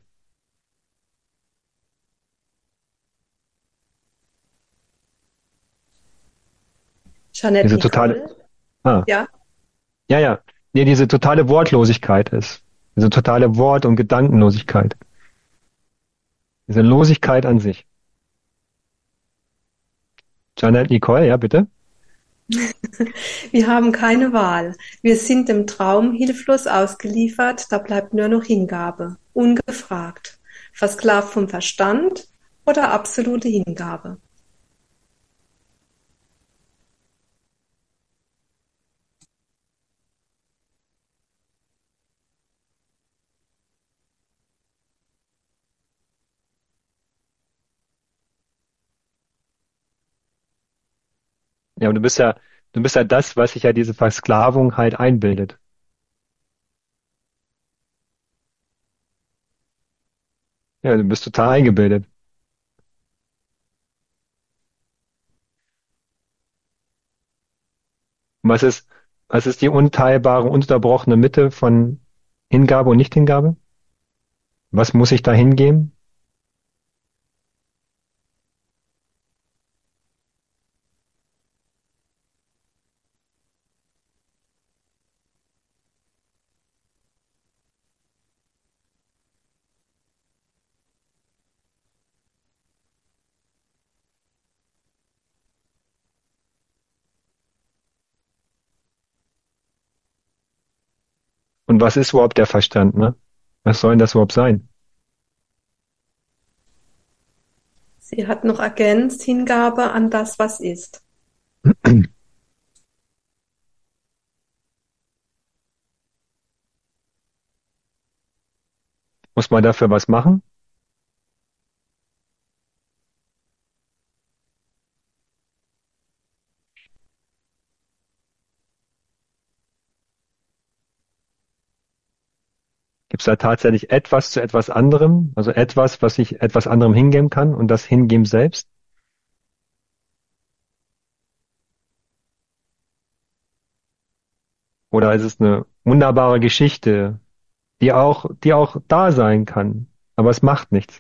Jeanette Diese totale, Nicole? ah, Ja, ja, ja, nee, diese totale Wortlosigkeit ist, diese totale Wort- und Gedankenlosigkeit, diese Losigkeit an sich. Janet Nicole, ja, bitte? wir haben keine Wahl. Wir sind dem Traum hilflos ausgeliefert, da bleibt nur noch Hingabe, ungefragt. Versklavt vom Verstand oder absolute Hingabe. Ja, aber du bist ja das, was sich ja diese Versklavung halt einbildet. Ja, du bist total eingebildet. Und was ist die unteilbare, ununterbrochene Mitte von Hingabe und Nichthingabe? Was muss ich da hingeben? Und was ist überhaupt der Verstand, ne? Was soll denn das überhaupt sein? Sie hat noch ergänzt: Hingabe an das, was ist. Muss man dafür was machen? Gibt es da tatsächlich etwas zu etwas anderem? Also etwas, was ich etwas anderem hingeben kann und das Hingeben selbst? Oder ist es eine wunderbare Geschichte, die auch da sein kann, aber es macht nichts?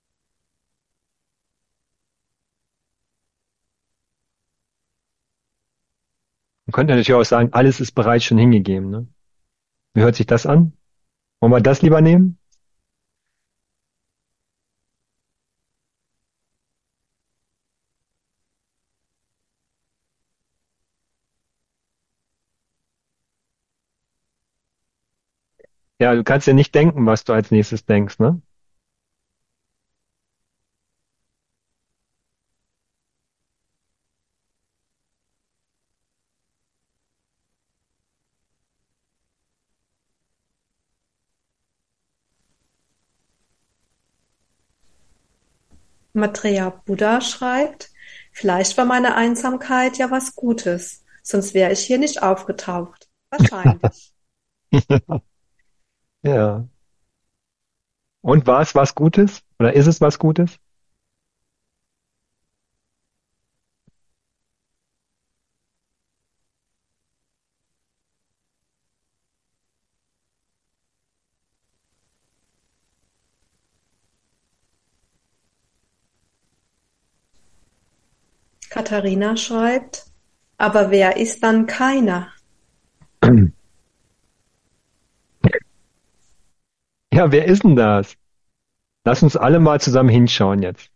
Man könnte natürlich auch sagen, alles ist bereits schon hingegeben, ne? Wie hört sich das an? Wollen wir das lieber nehmen? Ja, du kannst ja nicht denken, was du als nächstes denkst, ne? Maitreya Buddha schreibt: Vielleicht war meine Einsamkeit ja was Gutes, sonst wäre ich hier nicht aufgetaucht. Wahrscheinlich. Ja. Und war es was Gutes? Oder ist es was Gutes? Katharina schreibt: Aber wer ist dann keiner? Ja, wer ist denn das? Lass uns alle mal zusammen hinschauen jetzt.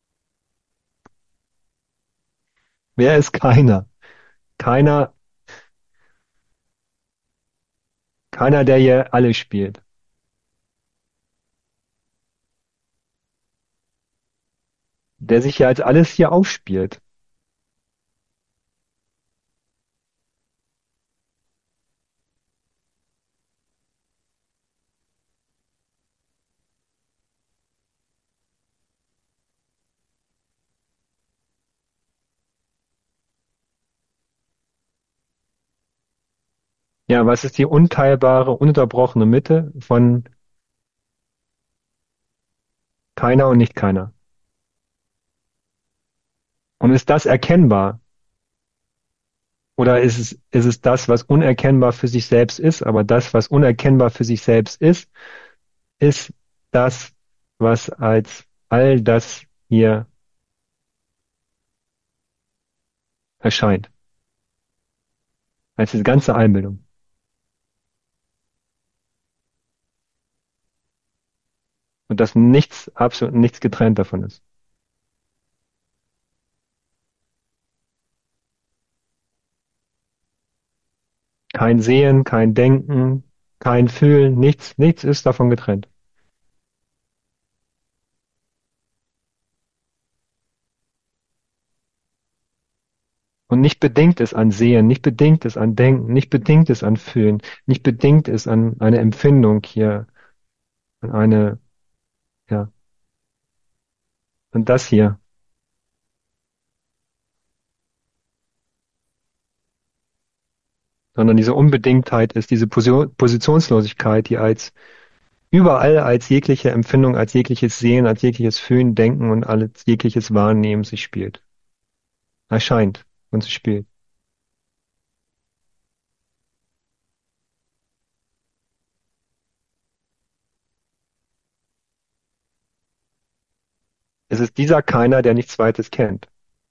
Wer ist keiner? Keiner, keiner, der hier alle spielt. Der sich ja als alles hier aufspielt. Ja, was ist die unteilbare, ununterbrochene Mitte von keiner und nicht keiner? Und ist das erkennbar? Oder ist es das, was unerkennbar für sich selbst ist, aber das, was unerkennbar für sich selbst ist das, was als all das hier erscheint, als die ganze Einbildung. Und dass nichts, absolut nichts getrennt davon ist. Kein Sehen, kein Denken, kein Fühlen, nichts ist davon getrennt. Und nicht bedingt ist an Sehen, nicht bedingt ist an Denken, nicht bedingt ist an Fühlen, nicht bedingt ist an eine Empfindung hier, an eine, ja, und das hier, sondern diese Unbedingtheit ist diese Positionslosigkeit, die als überall als jegliche Empfindung, als jegliches Sehen, als jegliches Fühlen, Denken und als jegliches Wahrnehmen sich spielt, erscheint und sich spielt. Es ist dieser Keiner, der nichts Zweites kennt.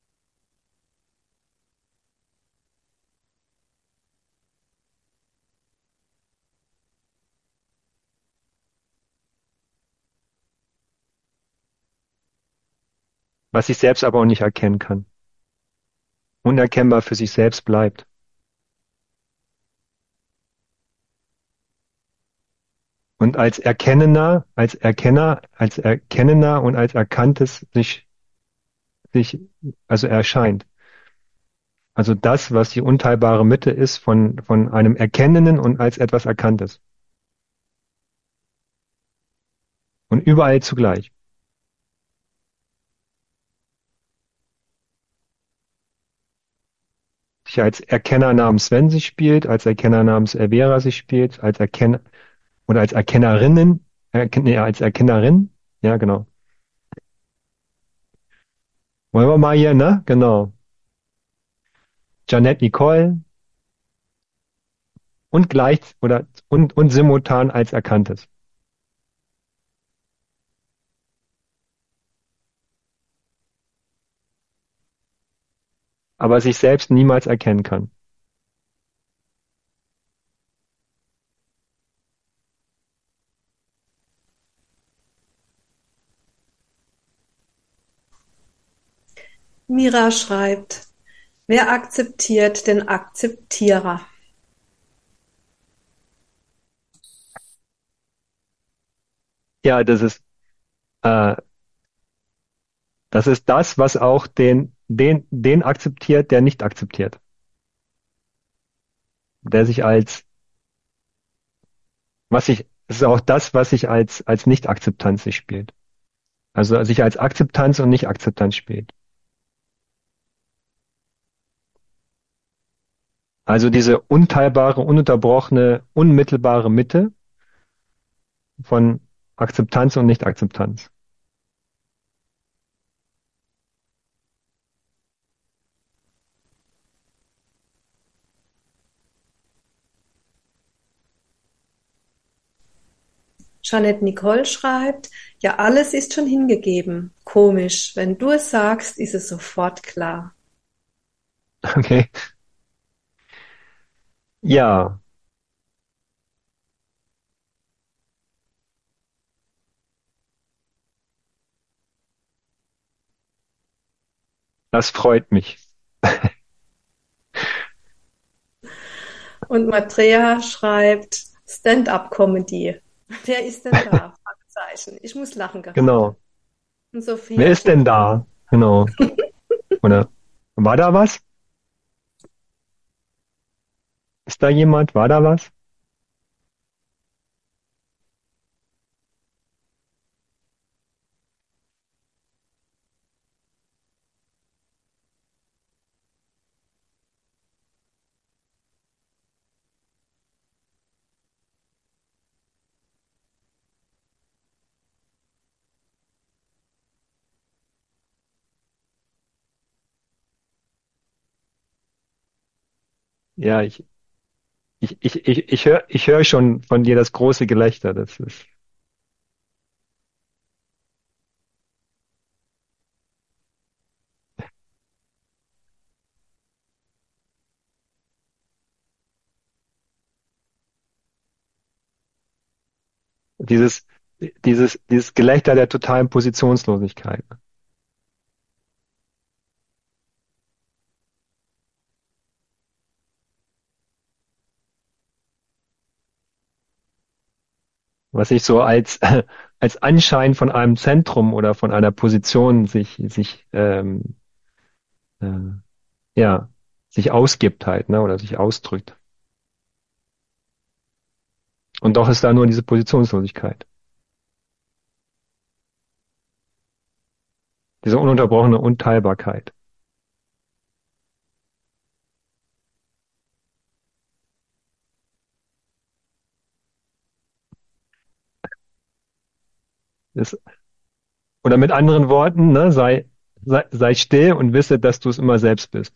Was sich selbst aber auch nicht erkennen kann. Unerkennbar für sich selbst bleibt. Und als Erkennender, als Erkennender und als Erkanntes sich, also erscheint. Also das, was die unteilbare Mitte ist von einem Erkennenden und als etwas Erkanntes. Und überall zugleich. Sich als Erkenner namens Sven sich spielt, als Erkenner namens Elvera sich spielt, als Erkenner oder als Erkennerinnen, nee, als Erkennerin, ja genau. Wollen wir mal hier, ne? Genau. Janette Nicole und gleich und simultan als Erkanntes. Aber sich selbst niemals erkennen kann. Mira schreibt, wer akzeptiert den Akzeptierer? Ja, äh, das ist das, was auch den akzeptiert, der nicht akzeptiert. Der sich als, es ist auch das, was sich als Nicht-Akzeptanz sich spielt. Also sich als Akzeptanz und Nicht-Akzeptanz spielt. Also diese unteilbare, ununterbrochene, unmittelbare Mitte von Akzeptanz und Nicht-Akzeptanz. Jeanette Nicole schreibt, ja, alles ist schon hingegeben. Komisch, wenn du es sagst, ist es sofort klar. Okay. Ja, das freut mich. Und Matrea schreibt, Stand-up-Comedy. Wer ist denn da? Fragezeichen. Ich muss lachen gerade. Genau. Und Wer Sophia ist denn schickt, da? Genau. Oder war da was? Ist da jemand? War da was? Ja, ich hör schon von dir das große Gelächter. Das ist dieses, dieses Gelächter der totalen Positionslosigkeit. Was sich so als, als Anschein von einem Zentrum oder von einer Position äh, ja, sich ausgibt halt, ne, oder sich ausdrückt. Und doch ist da nur diese Positionslosigkeit, diese ununterbrochene Unteilbarkeit. Das, oder mit anderen Worten, ne, sei still und wisse, dass du es immer selbst bist.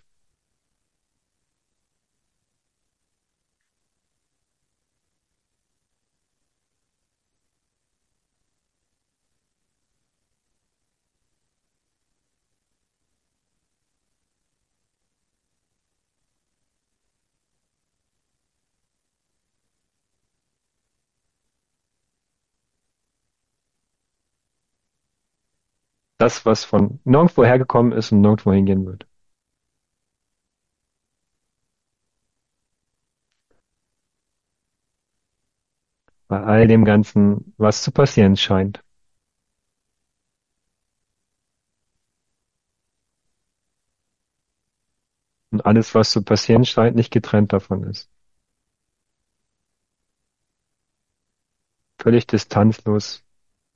Das, was von nirgendwo hergekommen ist und nirgendwo hingehen wird. Bei all dem Ganzen, was zu passieren scheint. Und alles, was zu passieren scheint, nicht getrennt davon ist. Völlig distanzlos.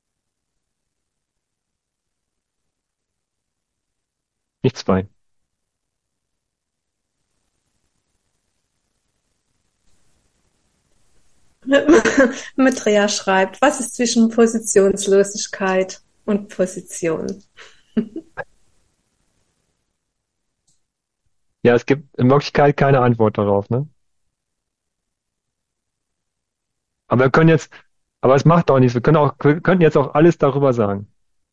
Nichts bei. Maitreya schreibt, was ist zwischen Positionslosigkeit und Position? Ja, es gibt in Wirklichkeit keine Antwort darauf, ne? Aber wir können jetzt, aber es macht auch nichts. Wir könnten jetzt auch alles darüber sagen.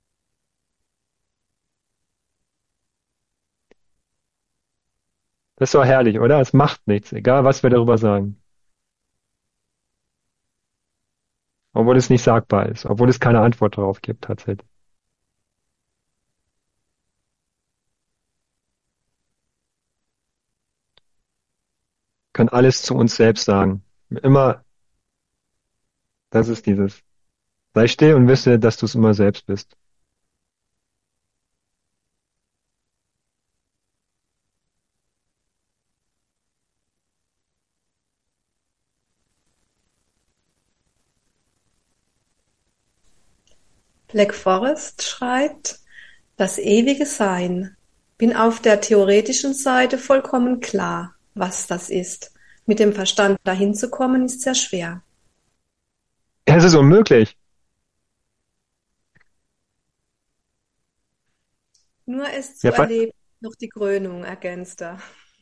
Das ist doch herrlich, oder? Es macht nichts, egal was wir darüber sagen. Obwohl es nicht sagbar ist, obwohl es keine Antwort darauf gibt, tatsächlich. Wir können alles zu uns selbst sagen. Immer, das ist dieses. Sei still und wisse, dass du es immer selbst bist. Black Forest schreibt, das ewige Sein. Bin auf der theoretischen Seite vollkommen klar, was das ist. Mit dem Verstand dahin zu kommen, ist sehr schwer. Ja, es ist unmöglich. Nur es zu Ja, erleben, noch die Krönung, ergänzt er.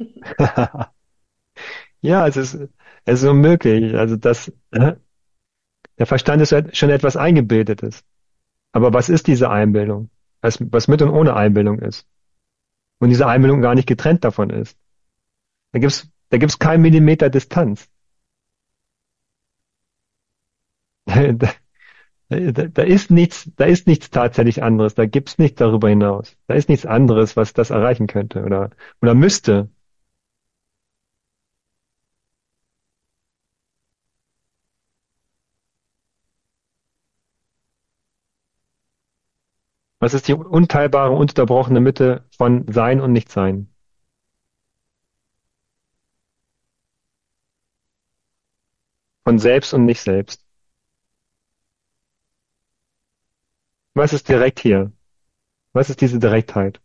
ja, es ist unmöglich. Also der Verstand ist halt schon etwas Eingebildetes. Aber was ist diese Einbildung? Was mit und ohne Einbildung ist. Und diese Einbildung gar nicht getrennt davon ist. Da gibt's keinen Millimeter Distanz. Da ist nichts tatsächlich anderes. Da gibt's nichts darüber hinaus. Da ist nichts anderes, was das erreichen könnte oder müsste. Was ist die unteilbare, ununterbrochene Mitte von Sein und Nichtsein? Von Selbst und Nicht-Selbst? Was ist direkt hier? Was ist diese Direktheit?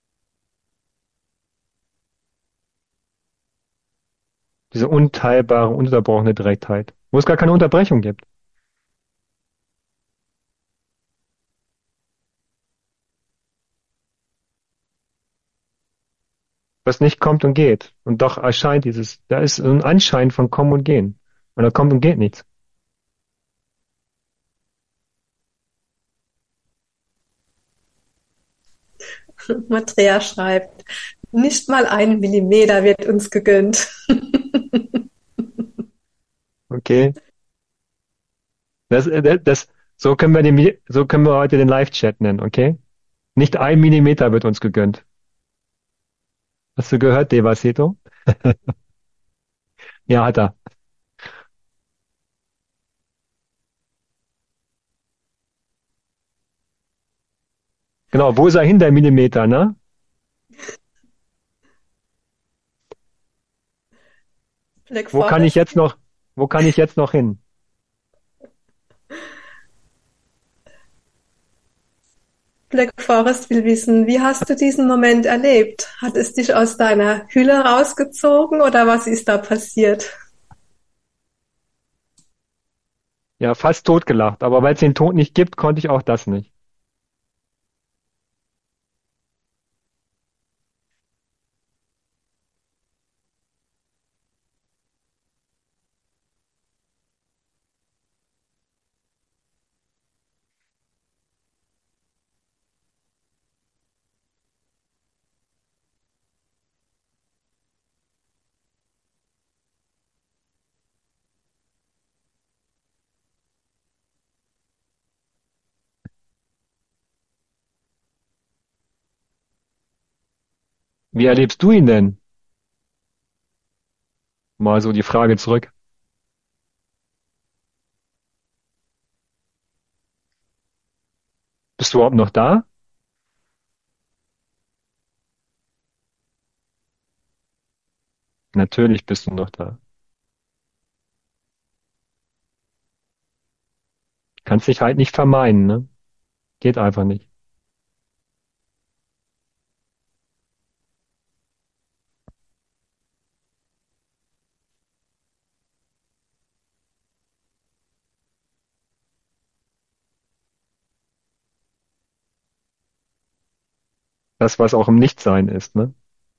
Diese unteilbare, ununterbrochene Direktheit, wo es gar keine Unterbrechung gibt. was nicht kommt und geht. Und doch erscheint da ist ein Anschein von Kommen und Gehen. Und da kommt und geht nichts. Matrea schreibt, nicht mal 1 Millimeter wird uns gegönnt. Okay? So können wir heute den Live-Chat nennen, okay? Nicht 1 Millimeter wird uns gegönnt. Hast du gehört, Devasito? Ja, hat er. Genau, wo ist er hin, der Millimeter, ne? Black Wo kann ich Forest, jetzt noch, wo kann ich jetzt noch hin? Black Forest will wissen, wie hast du diesen Moment erlebt? Hat es dich aus deiner Hülle rausgezogen oder was ist da passiert? Ja, fast totgelacht, aber weil es den Tod nicht gibt, konnte ich auch das nicht. Wie erlebst du ihn denn? Mal so die Frage zurück. Bist du überhaupt noch da? Natürlich bist du noch da. Kannst dich halt nicht vermeiden, ne? Geht einfach nicht. Das, was auch im Nichtsein ist, ne?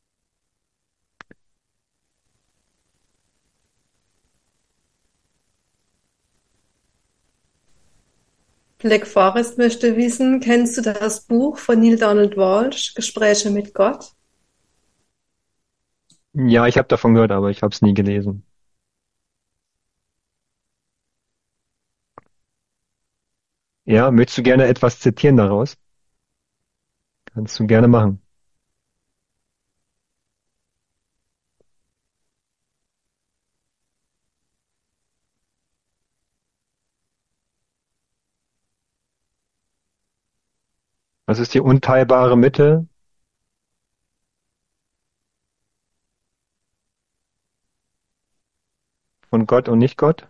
Black Forest möchte wissen, kennst du das Buch von Neil Donald Walsh, Gespräche mit Gott? Ja, ich habe davon gehört, aber ich habe es nie gelesen. Ja, möchtest du gerne etwas zitieren daraus? Kannst du gerne machen. Was ist die unteilbare Mitte von Gott und Nicht-Gott?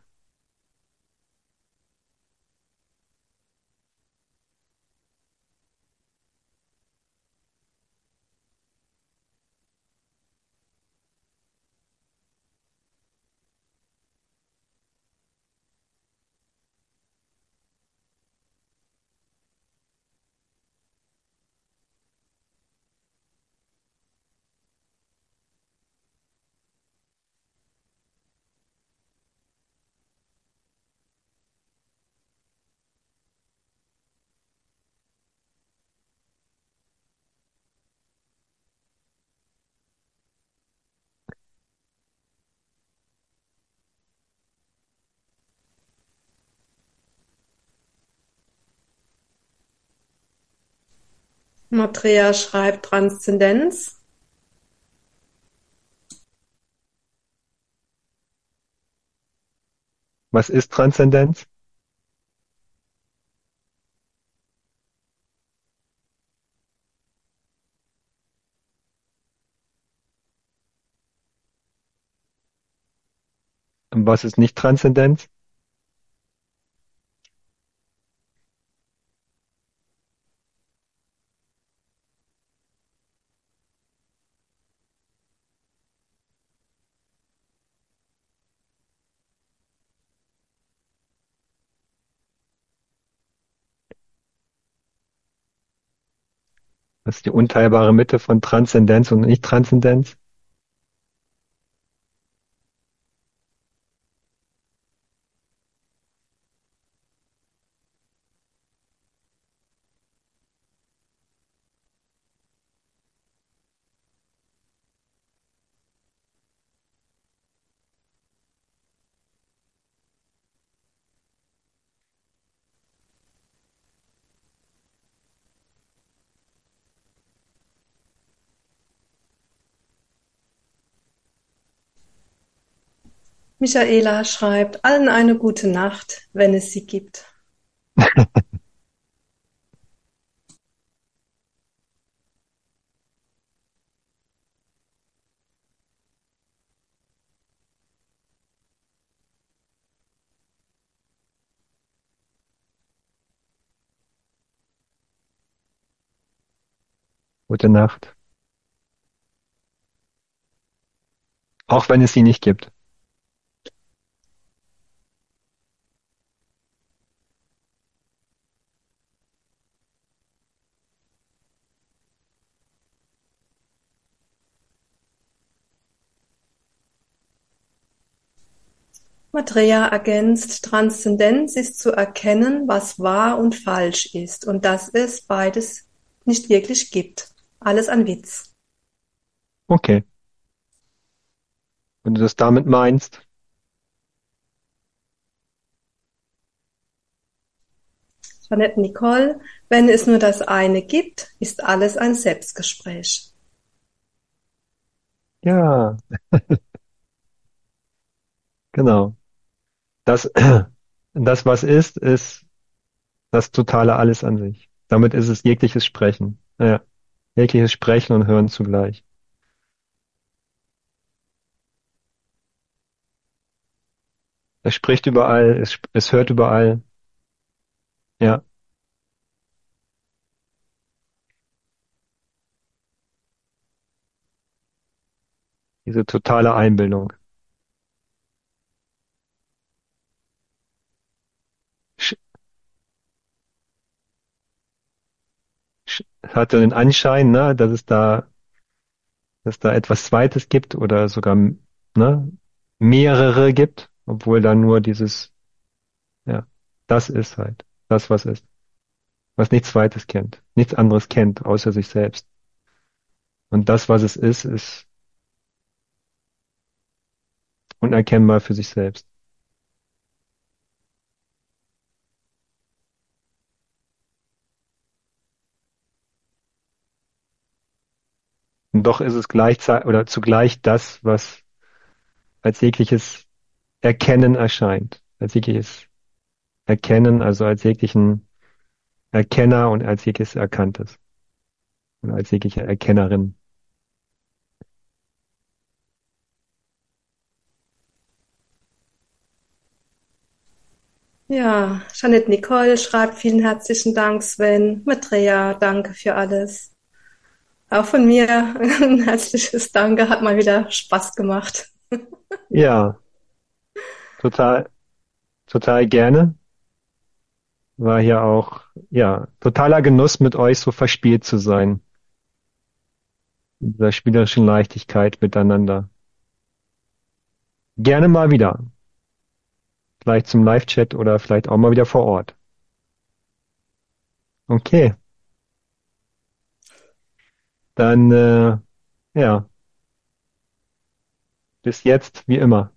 Matrea schreibt Transzendenz. Was ist Transzendenz? Und was ist nicht Transzendenz? Das ist die unteilbare Mitte von Transzendenz und Nicht-Transzendenz. Michaela schreibt, allen eine gute Nacht, wenn es sie gibt. Gute Nacht. Auch wenn es sie nicht gibt. Maitreya ergänzt, Transzendenz ist zu erkennen, was wahr und falsch ist und dass es beides nicht wirklich gibt. Alles ein Witz. Okay. Wenn du das damit meinst. Jeanette Nicole, wenn es nur das eine gibt, ist alles ein Selbstgespräch. Ja, genau. Das, das, was ist das totale Alles an sich. Damit ist es jegliches Sprechen. Ja, jegliches Sprechen und Hören zugleich. Es spricht überall, es hört überall. Ja, diese totale Einbildung. Sch- Es hatte den Anschein, ne, dass da etwas Zweites gibt oder sogar, ne, mehrere gibt, obwohl da nur dieses, ja, das ist halt, das was ist, was nichts Zweites kennt, nichts anderes kennt, außer sich selbst. Und das, was es ist unerkennbar für sich selbst. Und doch ist es gleichzeitig oder zugleich das, was als jegliches Erkennen erscheint, als jegliches Erkennen, also als jeglichen Erkenner und als jegliches Erkanntes und als jegliche Erkennerin. Ja, Jeanette Nicole schreibt, vielen herzlichen Dank, Sven. Maitreya, danke für alles. Auch von mir ein herzliches Danke, hat mal wieder Spaß gemacht. Ja, total, total gerne. War hier auch, ja, totaler Genuss mit euch so verspielt zu sein. In dieser spielerischen Leichtigkeit miteinander. Gerne mal wieder. Vielleicht zum Live-Chat oder vielleicht auch mal wieder vor Ort. Okay, dann, ja, bis jetzt wie immer.